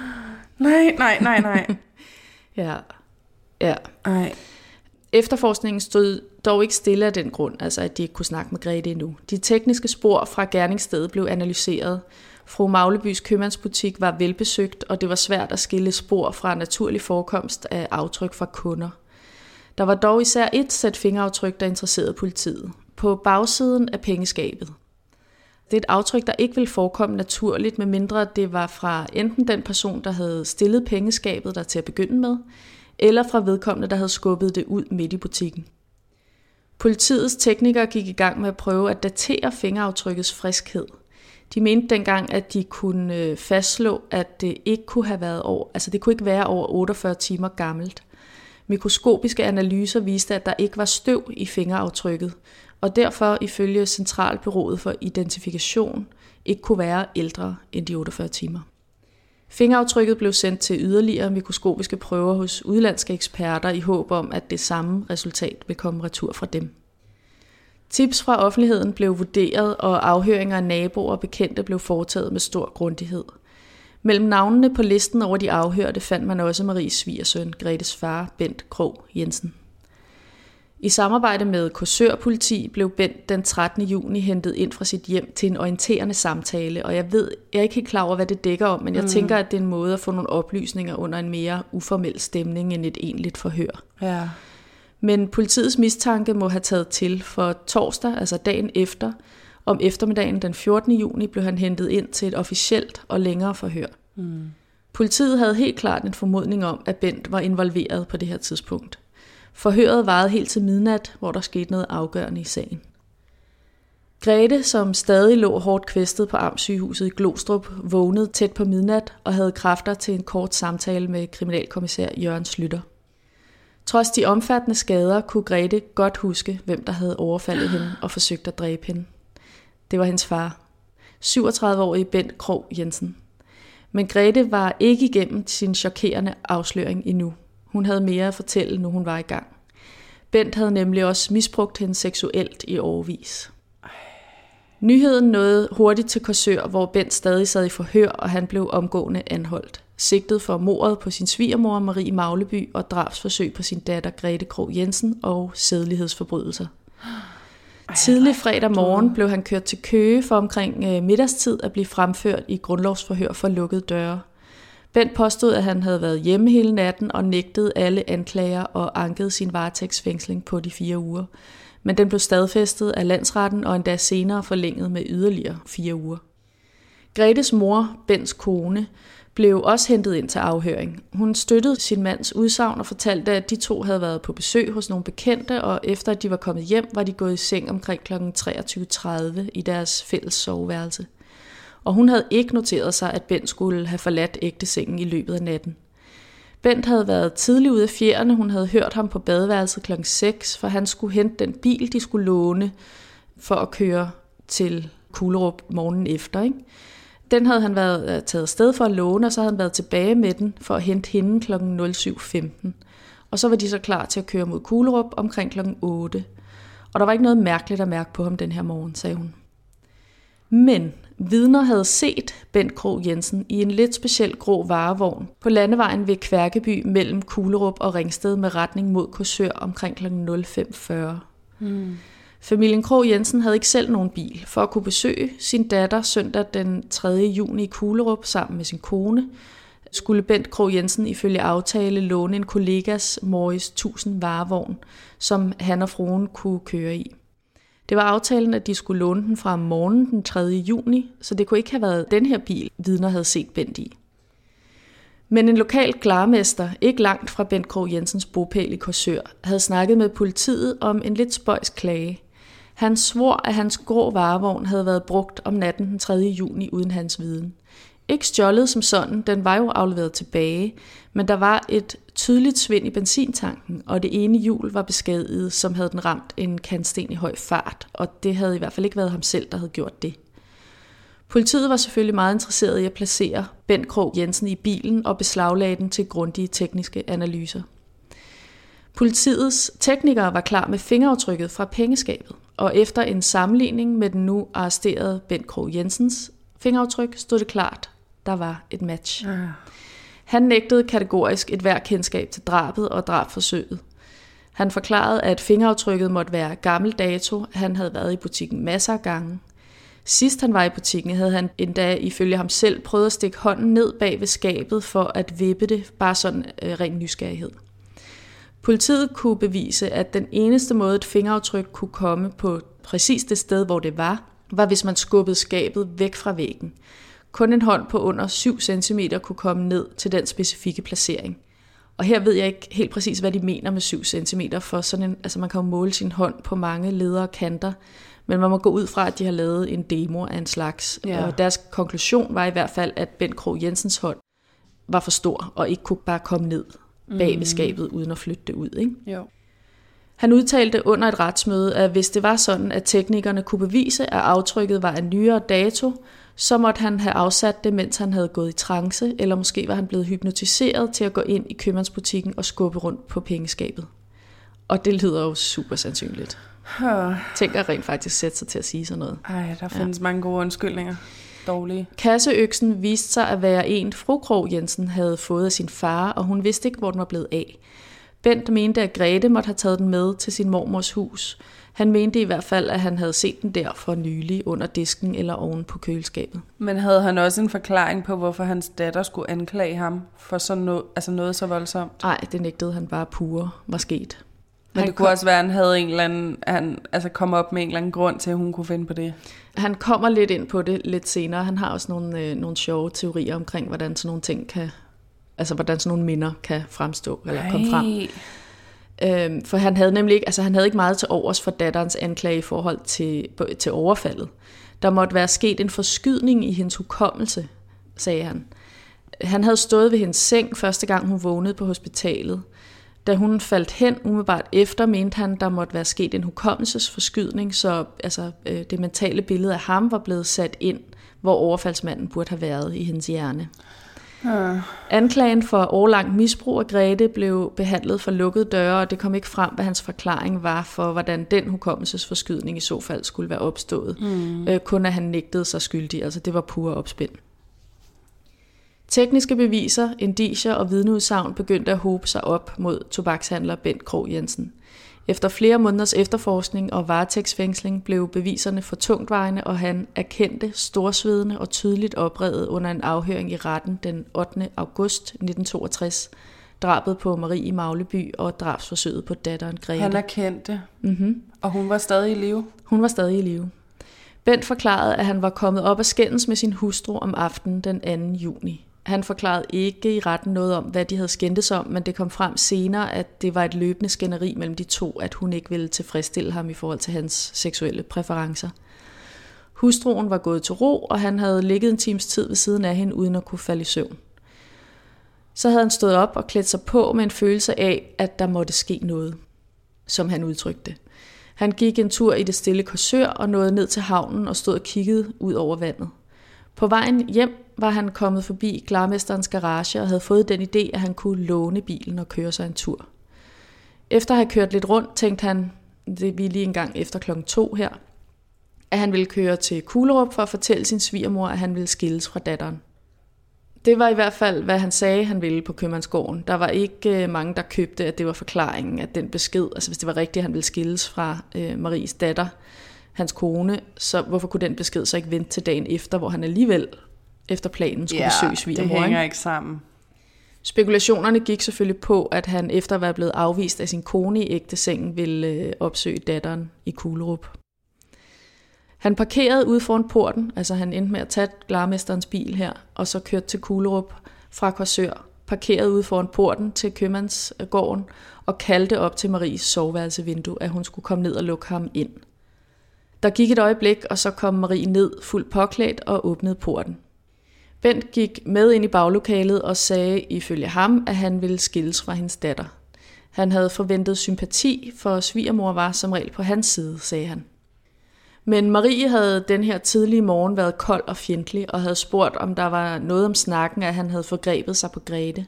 Nej. Ja. Ej. Efterforskningen stod dog ikke stille af den grund, altså at de ikke kunne snakke med Grete endnu. De tekniske spor fra gerningsstedet blev analyseret. Fru Maglebys købmandsbutik var velbesøgt, og det var svært at skille spor fra naturlig forekomst af aftryk fra kunder. Der var dog især et sæt fingeraftryk, der interesserede politiet. På bagsiden af pengeskabet. Det er et aftryk, der ikke ville forekomme naturligt, medmindre det var fra enten den person, der havde stillet pengeskabet der til at begynde med, eller fra vedkommende, der havde skubbet det ud midt i butikken. Politiets teknikere gik i gang med at prøve at datere fingeraftrykkets friskhed. De mente dengang, at de kunne fastslå, at det ikke kunne have været det kunne ikke være over 48 timer gammelt. Mikroskopiske analyser viste, at der ikke var støv i fingeraftrykket, og derfor ifølge Centralbureauet for Identifikation ikke kunne være ældre end de 48 timer. Fingeraftrykket blev sendt til yderligere mikroskopiske prøver hos udenlandske eksperter i håb om, at det samme resultat vil komme retur fra dem. Tips fra offentligheden blev vurderet, og afhøringer af naboer og bekendte blev foretaget med stor grundighed. Mellem navnene på listen over de afhørte fandt man også Maries svigersøn, Gretes far, Bent Krog Jensen. I samarbejde med Korsør-politi blev Bent den 13. juni hentet ind fra sit hjem til en orienterende samtale, og jeg er ikke helt klar over, hvad det dækker om, men jeg tænker, at det er en måde at få nogle oplysninger under en mere uformel stemning end et egentligt forhør. Ja. Men politiets mistanke må have taget til, for torsdag, altså dagen efter, om eftermiddagen den 14. juni, blev han hentet ind til et officielt og længere forhør. Politiet havde helt klart en formodning om, at Bent var involveret på det her tidspunkt. Forhøret varede helt til midnat, hvor der skete noget afgørende i sagen. Grete, som stadig lå hårdt kvæstet på Amtssygehuset i Glostrup, vågnede tæt på midnat og havde kræfter til en kort samtale med kriminalkommissær Jørgen Slytter. Trods de omfattende skader kunne Grete godt huske, hvem der havde overfaldet hende og forsøgt at dræbe hende. Det var hendes far, 37-årige Bent Krog Jensen. Men Grete var ikke igennem sin chokerende afsløring endnu. Hun havde mere at fortælle, nu hun var i gang. Bent havde nemlig også misbrugt hende seksuelt i årevis. Nyheden nåede hurtigt til Korsør, hvor Bent stadig sad i forhør, og han blev omgående anholdt. Sigtet for mordet på sin svigermor Marie Magleby og drabsforsøg på sin datter Grete Krogh Jensen og sædelighedsforbrydelser. Tidlig fredag morgen blev han kørt til Køge for omkring middagstid at blive fremført i grundlovsforhør for lukkede døre. Bent påstod, at han havde været hjemme hele natten og nægtede alle anklager og ankede sin varetægtsfængsling på de 4 uger. Men den blev stadfæstet af landsretten og endda senere forlænget med yderligere 4 uger. Gretes mor, Bents kone, blev også hentet ind til afhøring. Hun støttede sin mands udsagn og fortalte, at de 2 havde været på besøg hos nogle bekendte, og efter at de var kommet hjem, var de gået i seng omkring kl. 23.30 i deres fælles soveværelse. Og hun havde ikke noteret sig, at Bent skulle have forladt ægtesengen i løbet af natten. Bent havde været tidlig ude af fjerne. Hun havde hørt ham på badeværelset kl. 6, for han skulle hente den bil, de skulle låne for at køre til Kuglerup morgenen efter, ikke? Den havde han været taget afsted for at låne, og så havde han været tilbage med den for at hente hende kl. 07.15. Og så var de så klar til at køre mod Kuglerup omkring kl. 8. Og der var ikke noget mærkeligt at mærke på ham den her morgen, sagde hun. Men vidner havde set Bent Krogh Jensen i en lidt speciel grå varevogn på landevejen ved Kværkeby mellem Kuglerup og Ringsted med retning mod Korsør omkring kl. 05.40. Familien Krogh Jensen havde ikke selv nogen bil. For at kunne besøge sin datter søndag den 3. juni i Kuglerup sammen med sin kone, skulle Bent Krogh Jensen ifølge aftale låne en kollegas Morris 1000 varevogn, som han og fruen kunne køre i. Det var aftalen, at de skulle låne den fra morgenen den 3. juni, så det kunne ikke have været den her bil, vidner havde set Bent i. Men en lokal glarmester, ikke langt fra Bent Krogh Jensens bopæl i Korsør, havde snakket med politiet om en lidt spøjs klage. Han svor, at hans grå varevogn havde været brugt om natten den 3. juni uden hans viden. Ikke stjålet som sådan, den var jo afleveret tilbage, men der var et tydeligt svind i benzintanken, og det ene hjul var beskadiget, som havde den ramt en kantsten i høj fart, og det havde i hvert fald ikke været ham selv, der havde gjort det. Politiet var selvfølgelig meget interesseret i at placere Bent Krogh Jensen i bilen og beslaglagde den til grundige tekniske analyser. Politiets teknikere var klar med fingeraftrykket fra pengeskabet, og efter en sammenligning med den nu arresterede Bent Krogh Jensens fingeraftryk stod det klart, der var et match. Han nægtede kategorisk et hvert kendskab til drabet og drabsforsøget. Han forklarede, at fingeraftrykket måtte være gammel dato. Han havde været i butikken masser af gange. Sidst han var i butikken, havde han endda ifølge ham selv prøvet at stikke hånden ned bag ved skabet for at vippe det, bare sådan ren nysgerrighed. Politiet kunne bevise, at den eneste måde, et fingeraftryk kunne komme på præcis det sted, hvor det var hvis man skubbede skabet væk fra væggen. Kun en hånd på under 7 cm kunne komme ned til den specifikke placering. Og her ved jeg ikke helt præcis, hvad de mener med 7 cm, for sådan en, altså man kan jo måle sin hånd på mange ledder og kanter, men man må gå ud fra, at de har lavet en demo af en slags. Ja. Og deres konklusion var i hvert fald, at Bent Krogh Jensens hånd var for stor, og ikke kunne bare komme ned bag ved skabet, uden at flytte det ud, ikke? Jo. Han udtalte under et retsmøde, at hvis det var sådan, at teknikerne kunne bevise, at aftrykket var af nyere dato, så måtte han have afsat det, mens han havde gået i trance, eller måske var han blevet hypnotiseret til at gå ind i købmandsbutikken og skubbe rundt på pengeskabet. Og det lyder jo super sandsynligt. Tænk at rent faktisk sætte sig til at sige sådan noget. Ej, der findes mange gode undskyldninger. Dårlige. Kasseøksen viste sig at være en, fru Krogh Jensen havde fået af sin far, og hun vidste ikke, hvor den var blevet af. Bent mente, at Grete måtte have taget den med til sin mormors hus. Han mente i hvert fald, at han havde set den der for nylig under disken eller oven på køleskabet. Men havde han også en forklaring på, hvorfor hans datter skulle anklage ham for sådan noget så voldsomt? Nej, det nægtede han bare pure var sket. Men det kunne også være, at han havde en eller anden, kom op med en eller anden grund til, at hun kunne finde på det. Han kommer lidt ind på det lidt senere. Han har også nogle sjove teorier omkring, hvordan sådan nogle ting kan, altså hvordan sådan nogle minder kan fremstå eller komme frem. For han havde nemlig ikke, han havde ikke meget til overs for datterens anklage i forhold til overfaldet. Der måtte være sket en forskydning i hendes hukommelse, sagde han. Han havde stået ved hendes seng første gang hun vågnede på hospitalet. Da hun faldt hen umiddelbart efter, mente han, der måtte være sket en hukommelsesforskydning, så det mentale billede af ham var blevet sat ind, hvor overfaldsmanden burde have været i hendes hjerne. Anklagen for årelangt misbrug af Grethe blev behandlet for lukkede døre, og det kom ikke frem, hvad hans forklaring var for, hvordan den hukommelsesforskydning i så fald skulle være opstået. Kun at han nægtede sig skyldig, altså det var pure opspind. Tekniske beviser, indicier og vidneudsagn begyndte at hobe sig op mod tobakshandler Bent Krog Jensen. Efter flere måneders efterforskning og varetægtsfængsling blev beviserne for tungtvejende, og han erkendte storsvedende og tydeligt oprevet under en afhøring i retten den 8. august 1962, drabet på Marie Magleby og drabsforsøget på datteren Grethe. Han erkendte, og hun var stadig i live? Hun var stadig i live. Bent forklarede, at han var kommet op og skændes med sin hustru om aftenen den 2. juni. Han forklarede ikke i retten noget om, hvad de havde skændtes om, men det kom frem senere, at det var et løbende skænderi mellem de to, at hun ikke ville tilfredsstille ham i forhold til hans seksuelle præferencer. Hustruen var gået til ro, og han havde ligget en times tid ved siden af hende, uden at kunne falde i søvn. Så havde han stået op og klædt sig på med en følelse af, at der måtte ske noget, som han udtrykte. Han gik en tur i det stille Korsør og nåede ned til havnen og stod og kiggede ud over vandet. På vejen hjem var han kommet forbi glarmesterens garage og havde fået den idé, at han kunne låne bilen og køre sig en tur. Efter at have kørt lidt rundt, tænkte han, det vi lige en gang efter 2:00 her, at han ville køre til Kuglerup for at fortælle sin svigermor, at han ville skilles fra datteren. Det var i hvert fald, hvad han sagde, han ville på købmandsgården. Der var ikke mange, der købte, at det var forklaringen, at den besked, altså hvis det var rigtigt, at han ville skilles fra Maries datter, hans kone, så hvorfor kunne den besked så ikke vente til dagen efter, hvor han alligevel efter planen skulle besøge svigermor? Det hænger ikke sammen. Spekulationerne gik selvfølgelig på, at han efter at være blevet afvist af sin kone i ægtesengen ville opsøge datteren i Kuglerup. Han parkerede ude foran porten, altså han endte med at tage glarmesterens bil her, og så kørte til Kuglerup fra Korsør, parkerede ude foran porten til købmandsgården og kaldte op til Maries soveværelsevindue, at hun skulle komme ned og lukke ham ind. Der gik et øjeblik, og så kom Marie ned fuldt påklædt og åbnede porten. Bent gik med ind i baglokalet og sagde ifølge ham, at han ville skilles fra hendes datter. Han havde forventet sympati, for svigermor var som regel på hans side, sagde han. Men Marie havde den her tidlige morgen været kold og fjendtlig og havde spurgt, om der var noget om snakken, at han havde forgrebet sig på Grethe.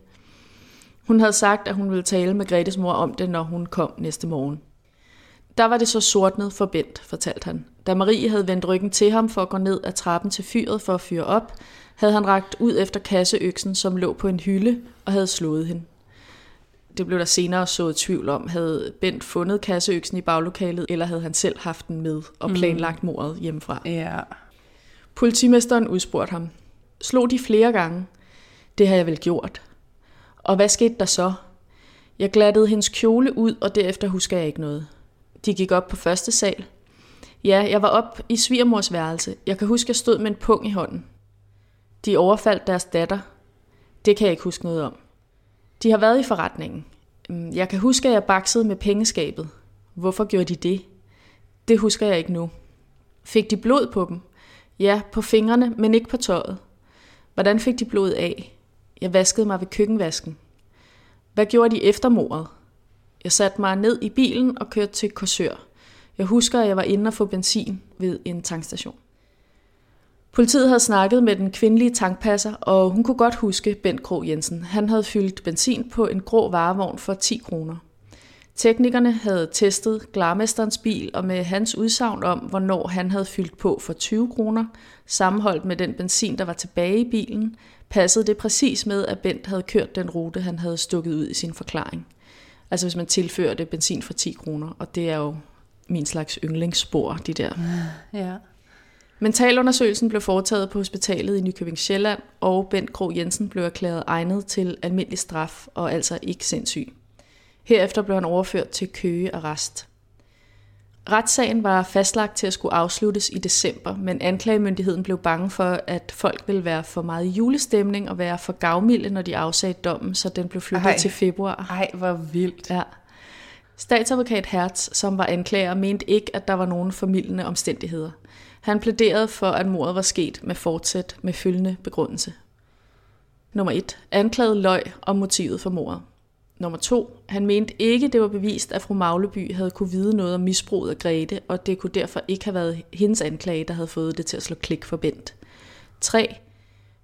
Hun havde sagt, at hun ville tale med Grethes mor om det, når hun kom næste morgen. Der var det så sortnet for Bent, fortalte han. Da Marie havde vendt ryggen til ham for at gå ned ad trappen til fyret for at fyre op, havde han rakt ud efter kasseøksen, som lå på en hylde, og havde slået hende. Det blev der senere sået tvivl om. Havde Bent fundet kasseøksen i baglokalet, eller havde han selv haft den med og planlagt mordet hjemmefra? Ja. Politimesteren udspurgte ham. Slog de flere gange? Det har jeg vel gjort. Og hvad skete der så? Jeg glattede hendes kjole ud, og derefter husker jeg ikke noget. De gik op på første sal. Ja, jeg var op i svigermors værelse. Jeg kan huske, jeg stod med en pung i hånden. De overfaldt deres datter. Det kan jeg ikke huske noget om. De har været i forretningen. Jeg kan huske, at jeg baksede med pengeskabet. Hvorfor gjorde de det? Det husker jeg ikke nu. Fik de blod på dem? Ja, på fingrene, men ikke på tøjet. Hvordan fik de blod af? Jeg vaskede mig ved køkkenvasken. Hvad gjorde de efter mordet? Jeg satte mig ned i bilen og kørte til Korsør. Jeg husker, at jeg var inde og få benzin ved en tankstation. Politiet havde snakket med den kvindelige tankpasser, og hun kunne godt huske Bent Krog Jensen. Han havde fyldt benzin på en grå varevogn for 10 kroner. Teknikerne havde testet glarmesterens bil, og med hans udsagn om, hvornår han havde fyldt på for 20 kroner, sammenholdt med den benzin, der var tilbage i bilen, passede det præcis med, at Bent havde kørt den rute, han havde stukket ud i sin forklaring. Altså hvis man tilførte benzin for 10 kroner, og det er jo min slags yndlingsspor, de der. Ja. Mentalundersøgelsen blev foretaget på hospitalet i Nykøbing Sjælland, og Bent Krog Jensen blev erklæret egnet til almindelig straf og altså ikke sindssyg. Herefter blev han overført til Køge Arrest. Retssagen var fastlagt til at skulle afsluttes i december, men anklagemyndigheden blev bange for, at folk ville være for meget i julestemning og være for gavmilde, når de afsagde dommen, så den blev flyttet til februar. Ej, hvor vildt. Ja. Statsadvokat Hertz, som var anklager, mente ikke, at der var nogen formildende omstændigheder. Han plæderede for, at mordet var sket med fortsæt med følgende begrundelse. Nummer 1. Anklaget løg om motivet for mordet. Nummer 2. Han mente ikke, det var bevist, at fru Magleby havde kunne vide noget om misbruget af Grethe, og det kunne derfor ikke have været hendes anklage, der havde fået det til at slå klik for Bent. 3.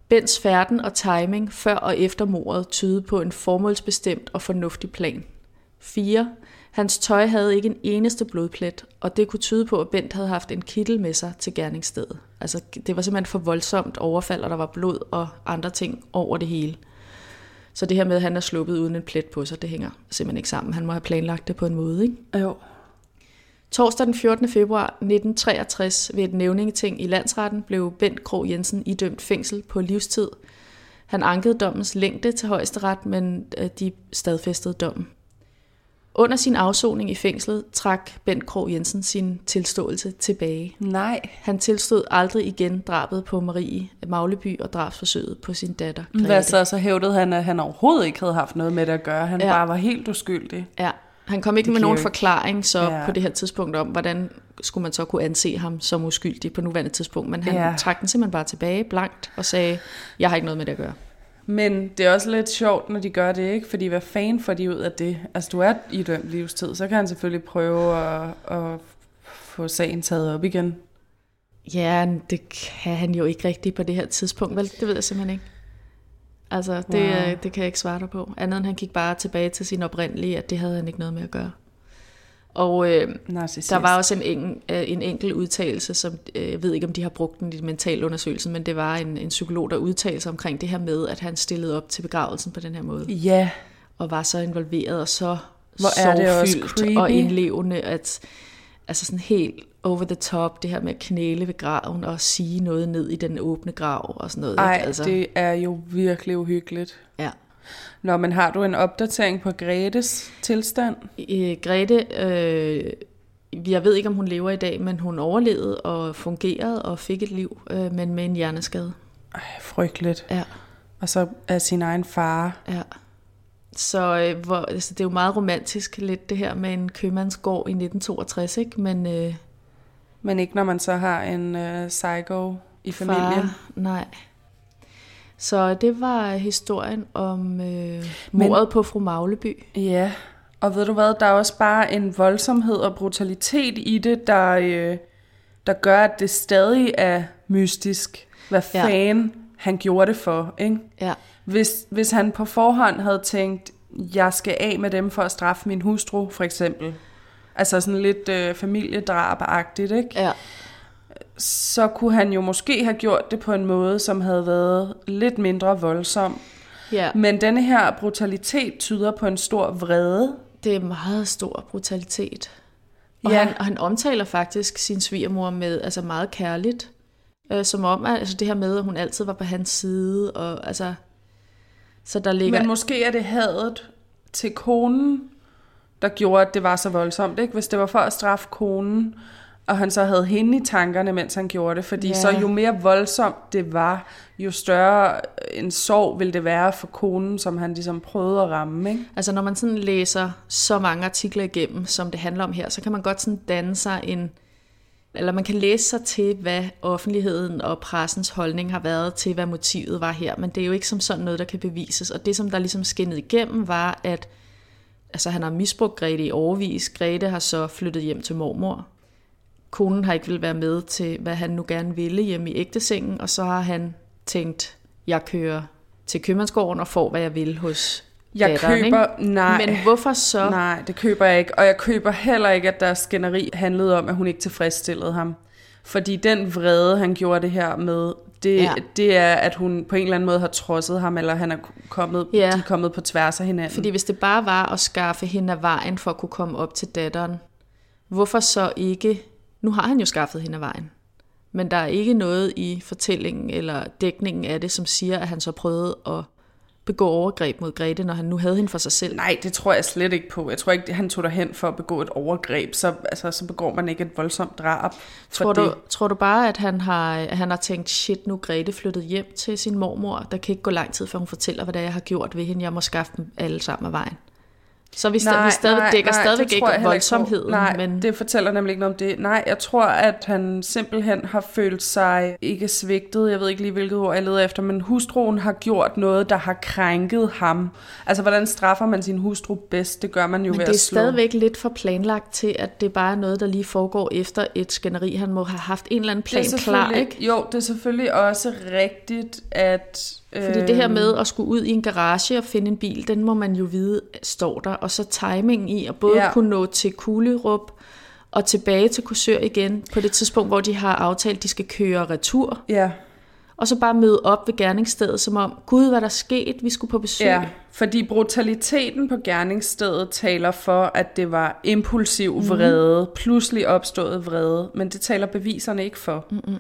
Bents færden og timing før og efter mordet tydede på en formålsbestemt og fornuftig plan. 4. Hans tøj havde ikke en eneste blodplet, og det kunne tyde på, at Bent havde haft en kittel med sig til gerningsstedet. Altså, det var simpelthen for voldsomt overfald, og der var blod og andre ting over det hele. Så det her med, at han er sluppet uden en plet på sig, det hænger simpelthen ikke sammen. Han må have planlagt det på en måde, ikke? Jo. Torsdag den 14. februar 1963 ved et nævningeting i landsretten blev Bent Krog Jensen idømt fængsel på livstid. Han ankede dommens længde til højesteret, men de stadfæstede dommen. Under sin afsoning i fængslet trak Bent Krog Jensen sin tilståelse tilbage. Nej. Han tilstod aldrig igen drabet på Marie Magleby og drabsforsøget på sin datter Grete. Hvad så hævdede han, at han overhovedet ikke havde haft noget med det at gøre. Han bare var helt uskyldig. Ja, han kom ikke med nogen forklaring på det her tidspunkt om, hvordan skulle man så kunne anse ham som uskyldig på nuværende tidspunkt. Men han trak den simpelthen bare tilbage blankt og sagde, jeg har ikke noget med det at gøre. Men det er også lidt sjovt, når de gør det, ikke? Fordi hvad fanden får de ud af det? Altså, du er idømt livstid, så kan han selvfølgelig prøve at få sagen taget op igen. Ja, det kan han jo ikke rigtigt på det her tidspunkt, vel? Det ved jeg simpelthen ikke. Altså, det kan jeg ikke svare dig på. Andet end han gik bare tilbage til sin oprindelige, at det havde han ikke noget med at gøre. Og der var også en enkelt udtalelse, som jeg ved ikke, om de har brugt den i mentalundersøgelsen, men det var en psykolog, der udtalte sig omkring det her med, at han stillede op til begravelsen på den her måde. Ja. Og var så involveret og så sorgfyldt og indlevende, at altså sådan helt over the top, det her med at knæle ved graven og sige noget ned i den åbne grav og sådan noget. Ej, ikke? Altså, det er jo virkelig uhyggeligt. Ja. Nå, men har du en opdatering på Gretes tilstand? Grete, jeg ved ikke, om hun lever i dag, men hun overlevede og fungerede og fik et liv, men med en hjerneskade. Ej, frygteligt. Ja. Og så af sin egen far. Ja. Så altså, det er jo meget romantisk lidt det her med en købmandsgård i 1962, ikke? Men ikke når man så har en psycho i familien. Far, nej. Så det var historien om mordet på fru Magleby. Ja, og ved du hvad, der er også bare en voldsomhed og brutalitet i det, der gør, at det stadig er mystisk, hvad fanden han gjorde det for, ikke? Ja. Hvis han på forhånd havde tænkt, jeg skal af med dem for at straffe min hustru, for eksempel. Altså sådan lidt familiedrab-agtigt, ikke? Ja. Så kunne han jo måske have gjort det på en måde, som havde været lidt mindre voldsom. Ja. Men denne her brutalitet tyder på en stor vrede. Det er meget stor brutalitet. Og han omtaler faktisk sin svigermor med altså meget kærligt. Som om altså det her med, at hun altid var på hans side. Og, altså, så der ligger... Men måske er det hadet til konen, der gjorde, at det var så voldsomt. Ikke? Hvis det var for at straffe konen, og han så havde hende i tankerne, mens han gjorde det. Fordi så jo mere voldsomt det var, jo større en sorg ville det være for konen, som han ligesom prøvede at ramme. Ikke? Altså når man sådan læser så mange artikler igennem, som det handler om her, så kan man godt sådan danne sig eller man kan læse sig til, hvad offentligheden og pressens holdning har været til, hvad motivet var her. Men det er jo ikke som sådan noget, der kan bevises. Og det, som der ligesom skinnede igennem, var, at altså, han har misbrugt Grete i årevis. Grete har så flyttet hjem til mormor. Konen har ikke vil være med til, hvad han nu gerne ville hjemme i ægtesengen, og så har han tænkt, jeg kører til købmandsgården og får, hvad jeg vil hos datteren. Køber, nej. Men hvorfor så? Nej, det køber jeg ikke. Og jeg køber heller ikke, at deres skænderi handlede om, at hun ikke tilfredsstillede ham. Fordi den vrede, han gjorde det her med, det er, at hun på en eller anden måde har trodset ham, eller han er kommet, de er kommet på tværs af hinanden. Fordi hvis det bare var at skaffe hende af vejen for at kunne komme op til datteren, hvorfor så ikke... Nu har han jo skaffet hende af vejen, men der er ikke noget i fortællingen eller dækningen af det, som siger, at han så prøvede at begå overgreb mod Grete, når han nu havde hende for sig selv. Nej, det tror jeg slet ikke på. Jeg tror ikke, han tog derhen for at begå et overgreb, så begår man ikke et voldsomt drab. Tror du bare, at han har tænkt, shit, nu Grete flyttet hjem til sin mormor, der kan ikke gå lang tid, før hun fortæller, hvad det er, jeg har gjort ved hende, jeg må skaffe dem alle sammen af vejen. Så vi dækker stadigvæk ikke voldsomheden. Nej, men det fortæller nemlig ikke noget om det. Nej, jeg tror, at han simpelthen har følt sig ikke svigtet. Jeg ved ikke lige, hvilket ord jeg leder efter, men hustruen har gjort noget, der har krænket ham. Altså, hvordan straffer man sin hustru bedst? Det gør man jo ved at slå. Men det er stadigvæk lidt for planlagt til, at det bare er noget, der lige foregår efter et skænderi. Han må have haft en eller anden plan klar, ikke? Jo, det er selvfølgelig også rigtigt, at... Fordi det her med at skulle ud i en garage og finde en bil, den må man jo vide, står der. Og så timingen i at både kunne nå til Kulerup og tilbage til Korsør igen på det tidspunkt, hvor de har aftalt, at de skal køre retur. Ja. Og så bare møde op ved gerningsstedet, som om, gud, hvad der sket, vi skulle på besøg. Ja, fordi brutaliteten på gerningsstedet taler for, at det var impulsiv vrede, pludselig opstået vrede, men det taler beviserne ikke for.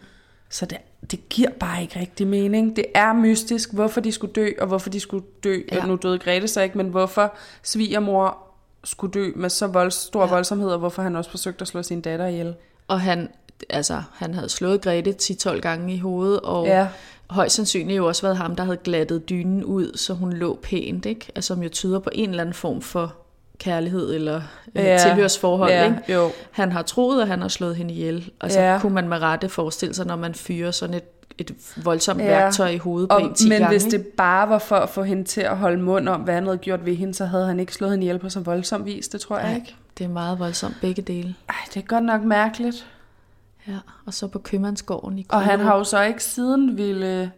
Så det giver bare ikke rigtig mening. Det er mystisk, hvorfor de skulle dø, og hvorfor de skulle dø. Ja. Nu døde Grete så ikke, men hvorfor svigermor skulle dø med så stor voldsomhed, og hvorfor han også forsøgte at slå sin datter ihjel. Og han havde slået Grete 10-12 gange i hovedet, og højst sandsynligt jo også været ham, der havde glattet dynen ud, så hun lå pænt, ikke? Altså, som jo tyder på en eller anden form for kærlighed eller tilhørsforhold, ikke? Jo. Han har troet, at han har slået hende ihjel, og så kunne man med rette forestille sig, når man fyrer sådan et voldsomt værktøj i hovedet på en 10 gange. Men hvis det bare var for at få hende til at holde mund om, hvad han havde gjort ved hende, så havde han ikke slået hende ihjel på så voldsom vis, det tror jeg ikke. Det er meget voldsomt, begge dele. Ej, det er godt nok mærkeligt. Ja, og så på købmandsgården i Kulerup. Og han har jo så ikke siden ville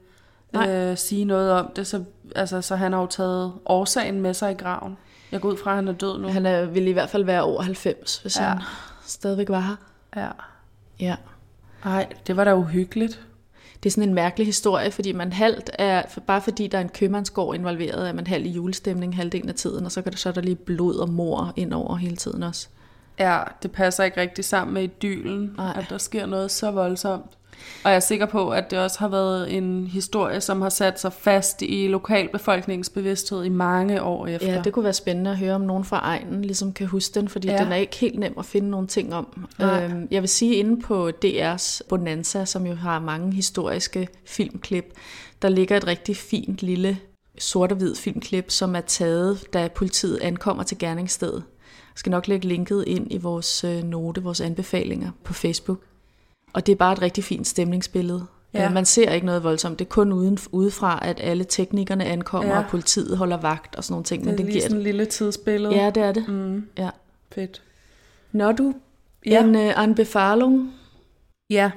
sige noget om det, så han har jo taget årsagen med sig i graven. Jeg går ud fra, at han er død nu. Han ville i hvert fald være over 90, hvis han stadigvæk var her. Ja. Ej, det var da uhyggeligt. Det er sådan en mærkelig historie, fordi man halvt er, bare fordi der er en købmandsgård involveret, er man halvt i julestemning halvdelen af tiden, og så er der lige blod og mord ind over hele tiden også. Ja, det passer ikke rigtig sammen med idyllen, at der sker noget så voldsomt. Og jeg er sikker på, at det også har været en historie, som har sat sig fast i lokalbefolkningens bevidsthed i mange år efter. Ja, det kunne være spændende at høre, om nogen fra egnen ligesom kan huske den, fordi den er ikke helt nem at finde nogle ting om. Jeg vil sige, inde på DR's Bonanza, som jo har mange historiske filmklip, der ligger et rigtig fint lille sort og hvid filmklip, som er taget, da politiet ankommer til gerningsstedet. Jeg skal nok lægge linket ind i vores note, vores anbefalinger på Facebook. Og det er bare et rigtig fint stemningsbillede. Ja. Man ser ikke noget voldsomt. Det er kun udefra, at alle teknikerne ankommer, og politiet holder vagt og sådan nogle ting. Det er men det lige sådan en lille tidsbillede. Ja, det er det. Ja. Fedt. Når du en anbefaling? Ja.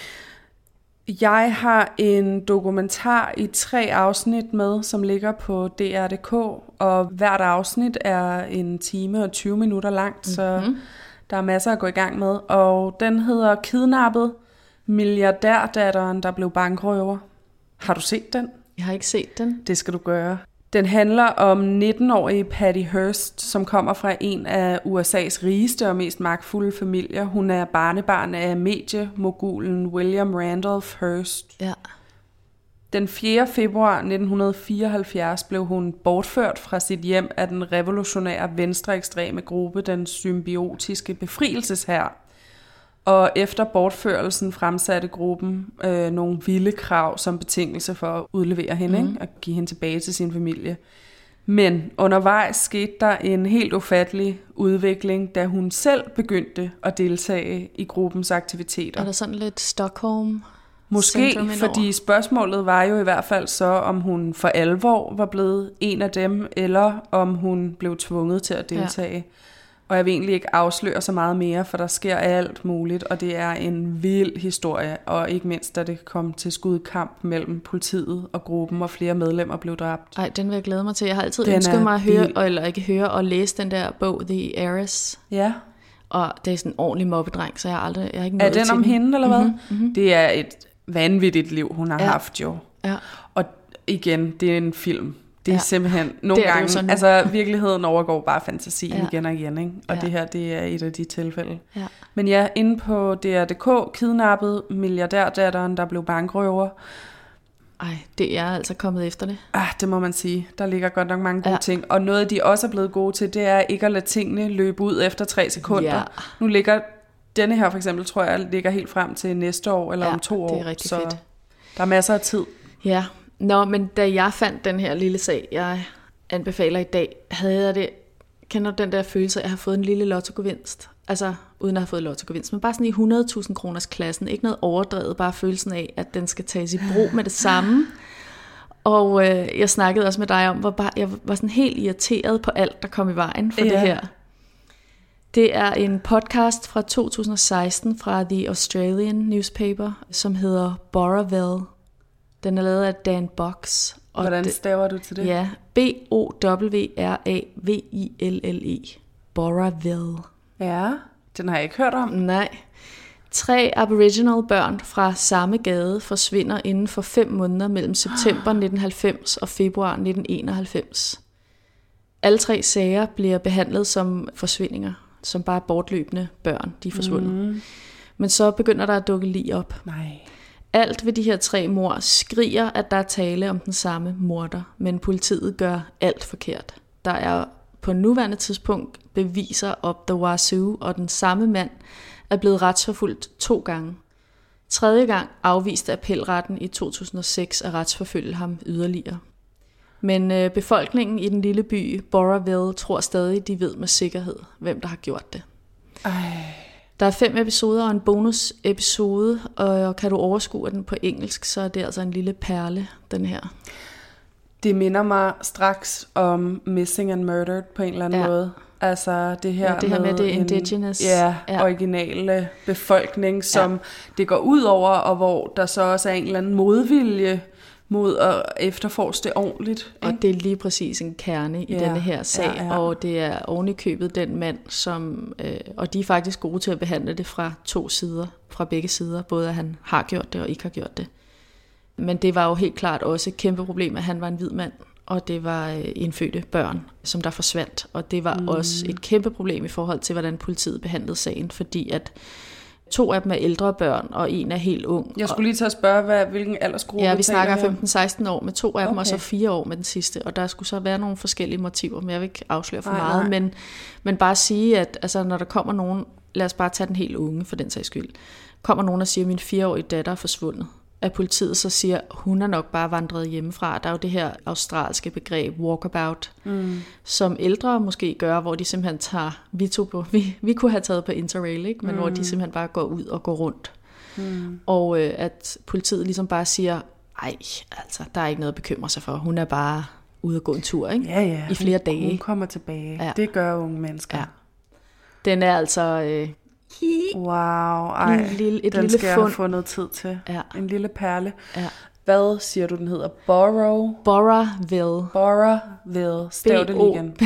Jeg har en dokumentar i 3 afsnit med, som ligger på DR.dk, og hvert afsnit er 1 time og 20 minutter langt, så der er masser at gå i gang med. Og den hedder Kidnappet, milliardærdatteren, der blev bankrøver. Har du set den? Jeg har ikke set den. Det skal du gøre. Den handler om 19-årige Patty Hearst, som kommer fra en af USA's rigeste og mest magtfulde familier. Hun er barnebarn af mediemogulen William Randolph Hearst. Ja. Den 4. februar 1974 blev hun bortført fra sit hjem af den revolutionære venstreekstreme gruppe, den symbiotiske befrielseshær. Og efter bortførelsen fremsatte gruppen nogle vilde krav som betingelse for at udlevere hende, ikke? Og give hende tilbage til sin familie. Men undervejs skete der en helt ufattelig udvikling, da hun selv begyndte at deltage i gruppens aktiviteter. Er der sådan lidt Stockholm? Måske, fordi spørgsmålet var jo i hvert fald så, om hun for alvor var blevet en af dem, eller om hun blev tvunget til at deltage. Ja. Og jeg vil egentlig ikke afsløre så meget mere, for der sker alt muligt, og det er en vild historie, og ikke mindst, da det kom til skudkamp mellem politiet og gruppen, og flere medlemmer blev dræbt. Ej, den vil jeg glæde mig til. Jeg har altid ønsket mig at høre, eller ikke høre, og læse den der bog, The Heiress. Ja. Og det er sådan en ordentlig mobbedreng, så jeg har ikke nået til den. Er den om hende, eller hvad? Mm-hmm. Det er et vanvittigt liv, hun har haft jo. Ja. Og igen, det er en film. Det er simpelthen nogle gange, altså virkeligheden overgår bare fantasien igen og igen, ikke? Og det her, det er et af de tilfælde. Ja. Men ja, inde på DR.dk, Kidnappet, milliardærdatteren, der blev bankrøver. Ej, det er altså kommet efter det. Det må man sige. Der ligger godt nok mange gode ting. Og noget, de også er blevet gode til, det er ikke at lade tingene løbe ud efter 3 sekunder. Ja. Nu ligger denne her for eksempel, tror jeg, ligger helt frem til næste år, eller om 2 år. Det er rigtig fedt. Der er masser af tid. Ja. Nå, men da jeg fandt den her lille sag, jeg anbefaler i dag, havde jeg det Kender du den der følelse af at have fået en lille lottogevinst? Altså, uden at have fået lottogevinst, men bare sådan i 100.000 kroners klassen. Ikke noget overdrevet, bare følelsen af, at den skal tages i brug med det samme. Og jeg snakkede også med dig om, hvor jeg var sådan helt irriteret på alt, der kom i vejen for det her. Det er en podcast fra 2016 fra The Australian Newspaper, som hedder Boroville. Den er lavet af Dan Box. Hvordan staver du til det? Ja, Bowraville. Boroville. Ja, den har jeg ikke hørt om. Nej. 3 aboriginal børn fra samme gade forsvinder inden for 5 måneder mellem september 1990 og februar 1991. Alle 3 sager bliver behandlet som forsvindinger, som bare bortløbende børn, de er forsvundet. Men så begynder der at dukke lig op. Nej. Alt ved de her 3 mord skriger, at der er tale om den samme morder, men politiet gør alt forkert. Der er på nuværende tidspunkt beviser op the wazoo, og den samme mand er blevet retsforfulgt 2 gange. 3. gang afviste appelretten i 2006 at retsforfølge ham yderligere. Men befolkningen i den lille by Boroville tror stadig, de ved med sikkerhed, hvem der har gjort det. Der er 5 episoder og en bonusepisode, og kan du overskue den på engelsk, så er det altså en lille perle, den her. Det minder mig straks om Missing and Murdered på en eller anden måde. Altså det her, med det indigenous. Originale befolkning, som det går ud over, og hvor der så også er en eller anden modvilje mod at efterforske det ordentligt. Ikke? Og det er lige præcis en kerne i denne her sag, og det er ovenikøbet den mand, som, og de er faktisk gode til at behandle det fra 2 sider, fra begge sider, både at han har gjort det og ikke har gjort det. Men det var jo helt klart også et kæmpe problem, at han var en hvid mand, og det var indfødte børn, som der forsvandt. Og det var også et kæmpe problem i forhold til, hvordan politiet behandlede sagen, fordi at 2 af dem er ældre børn, og en er helt ung. Jeg skulle lige til at spørge, hvilken aldersgruppe? Ja, vi snakker 15-16 år med 2 af dem, og så 4 år med den sidste. Og der skulle så være nogle forskellige motiver, men jeg vil ikke afsløre for meget. Men bare sige, at altså, når der kommer nogen, lad os bare tage den helt unge for den sags skyld, kommer nogen og siger, at min 4-årige datter er forsvundet, at politiet så siger, hun er nok bare vandret hjemmefra. Der er jo det her australske begreb walkabout, som ældre måske gør, hvor de simpelthen tager, vi kunne have taget på Interrail, ikke? Men hvor de simpelthen bare går ud og går rundt. Og at politiet ligesom bare siger, ej, altså, der er ikke noget at bekymre sig for. Hun er bare ude at gå en tur, ikke? Ja. I flere dage. Hun kommer tilbage. Ja. Det gør unge mennesker. Ja. Den er altså... Wow, ej, den lille skal jeg have fundet tid til. Ja. En lille perle. Ja. Hvad siger du, den hedder? Boroville. Stav det lige igen.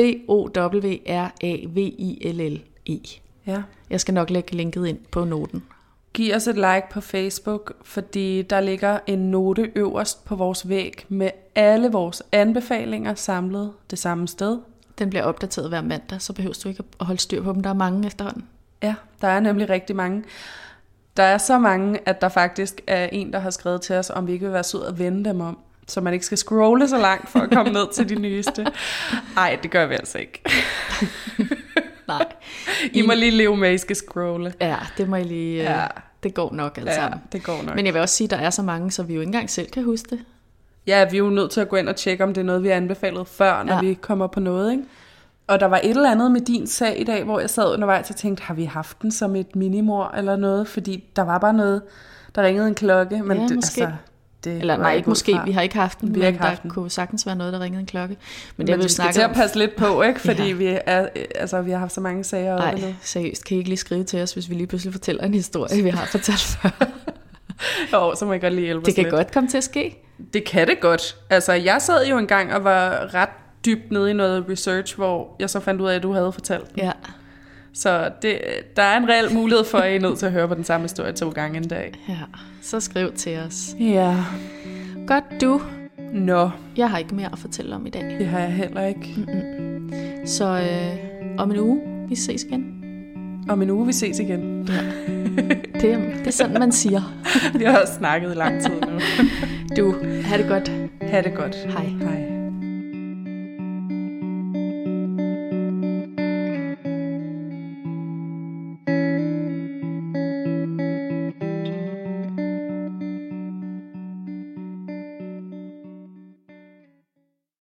Bowraville. Ja. Jeg skal nok lægge linket ind på noten. Giv os et like på Facebook, fordi der ligger en note øverst på vores væg med alle vores anbefalinger samlet det samme sted. Den bliver opdateret hver mandag, så behøver du ikke at holde styr på dem. Der er mange efterhånden. Ja, der er nemlig rigtig mange. Der er så mange, at der faktisk er en, der har skrevet til os, om vi ikke vil være sød at vende dem om, så man ikke skal scrolle så langt for at komme ned til de nyeste. Nej, det gør vi altså ikke. Nej. I må lige leve med, I skal scrolle. Ja, det må I lige... Ja. Det går nok alt sammen. Ja, det går nok. Men jeg vil også sige, at der er så mange, så vi jo ikke engang selv kan huske det. Ja, vi er jo nødt til at gå ind og tjekke, om det er noget, vi har anbefalet før, når vi kommer på noget, ikke? Og der var et eller andet med din sag i dag, hvor jeg sad undervejs og tænkte, har vi haft den som et minimor eller noget? Fordi der var bare noget, der ringede en klokke. Men ja, det, måske. Altså, det eller nej, ikke måske. Vi har ikke haft den, men der kunne sagtens være noget, der ringede en klokke. Men vi skal til at passe lidt på, ikke? Fordi vi har haft så mange sager over det nu. Seriøst, kan I ikke lige skrive til os, hvis vi lige pludselig fortæller en historie, vi har fortalt før? Jo, så må jeg godt lige hjælpe os lidt. Det kan godt komme til at ske. Det kan det godt. Altså, jeg sad jo engang og var ret dybt nede i noget research, hvor jeg så fandt ud af, at du havde fortalt den. Ja. Så der er en reel mulighed for, at I er nødt til at høre på den samme historie 2 gange en dag. Ja, så skriv til os. Ja. Godt du. Nå. Jeg har ikke mere at fortælle om i dag. Det har jeg heller ikke. Så om en uge, vi ses igen. Om en uge, vi ses igen. Ja. Det er sådan, man siger. Vi har også snakket i lang tid nu. Du, ha' det godt. Ha' det godt. Hej. Hej.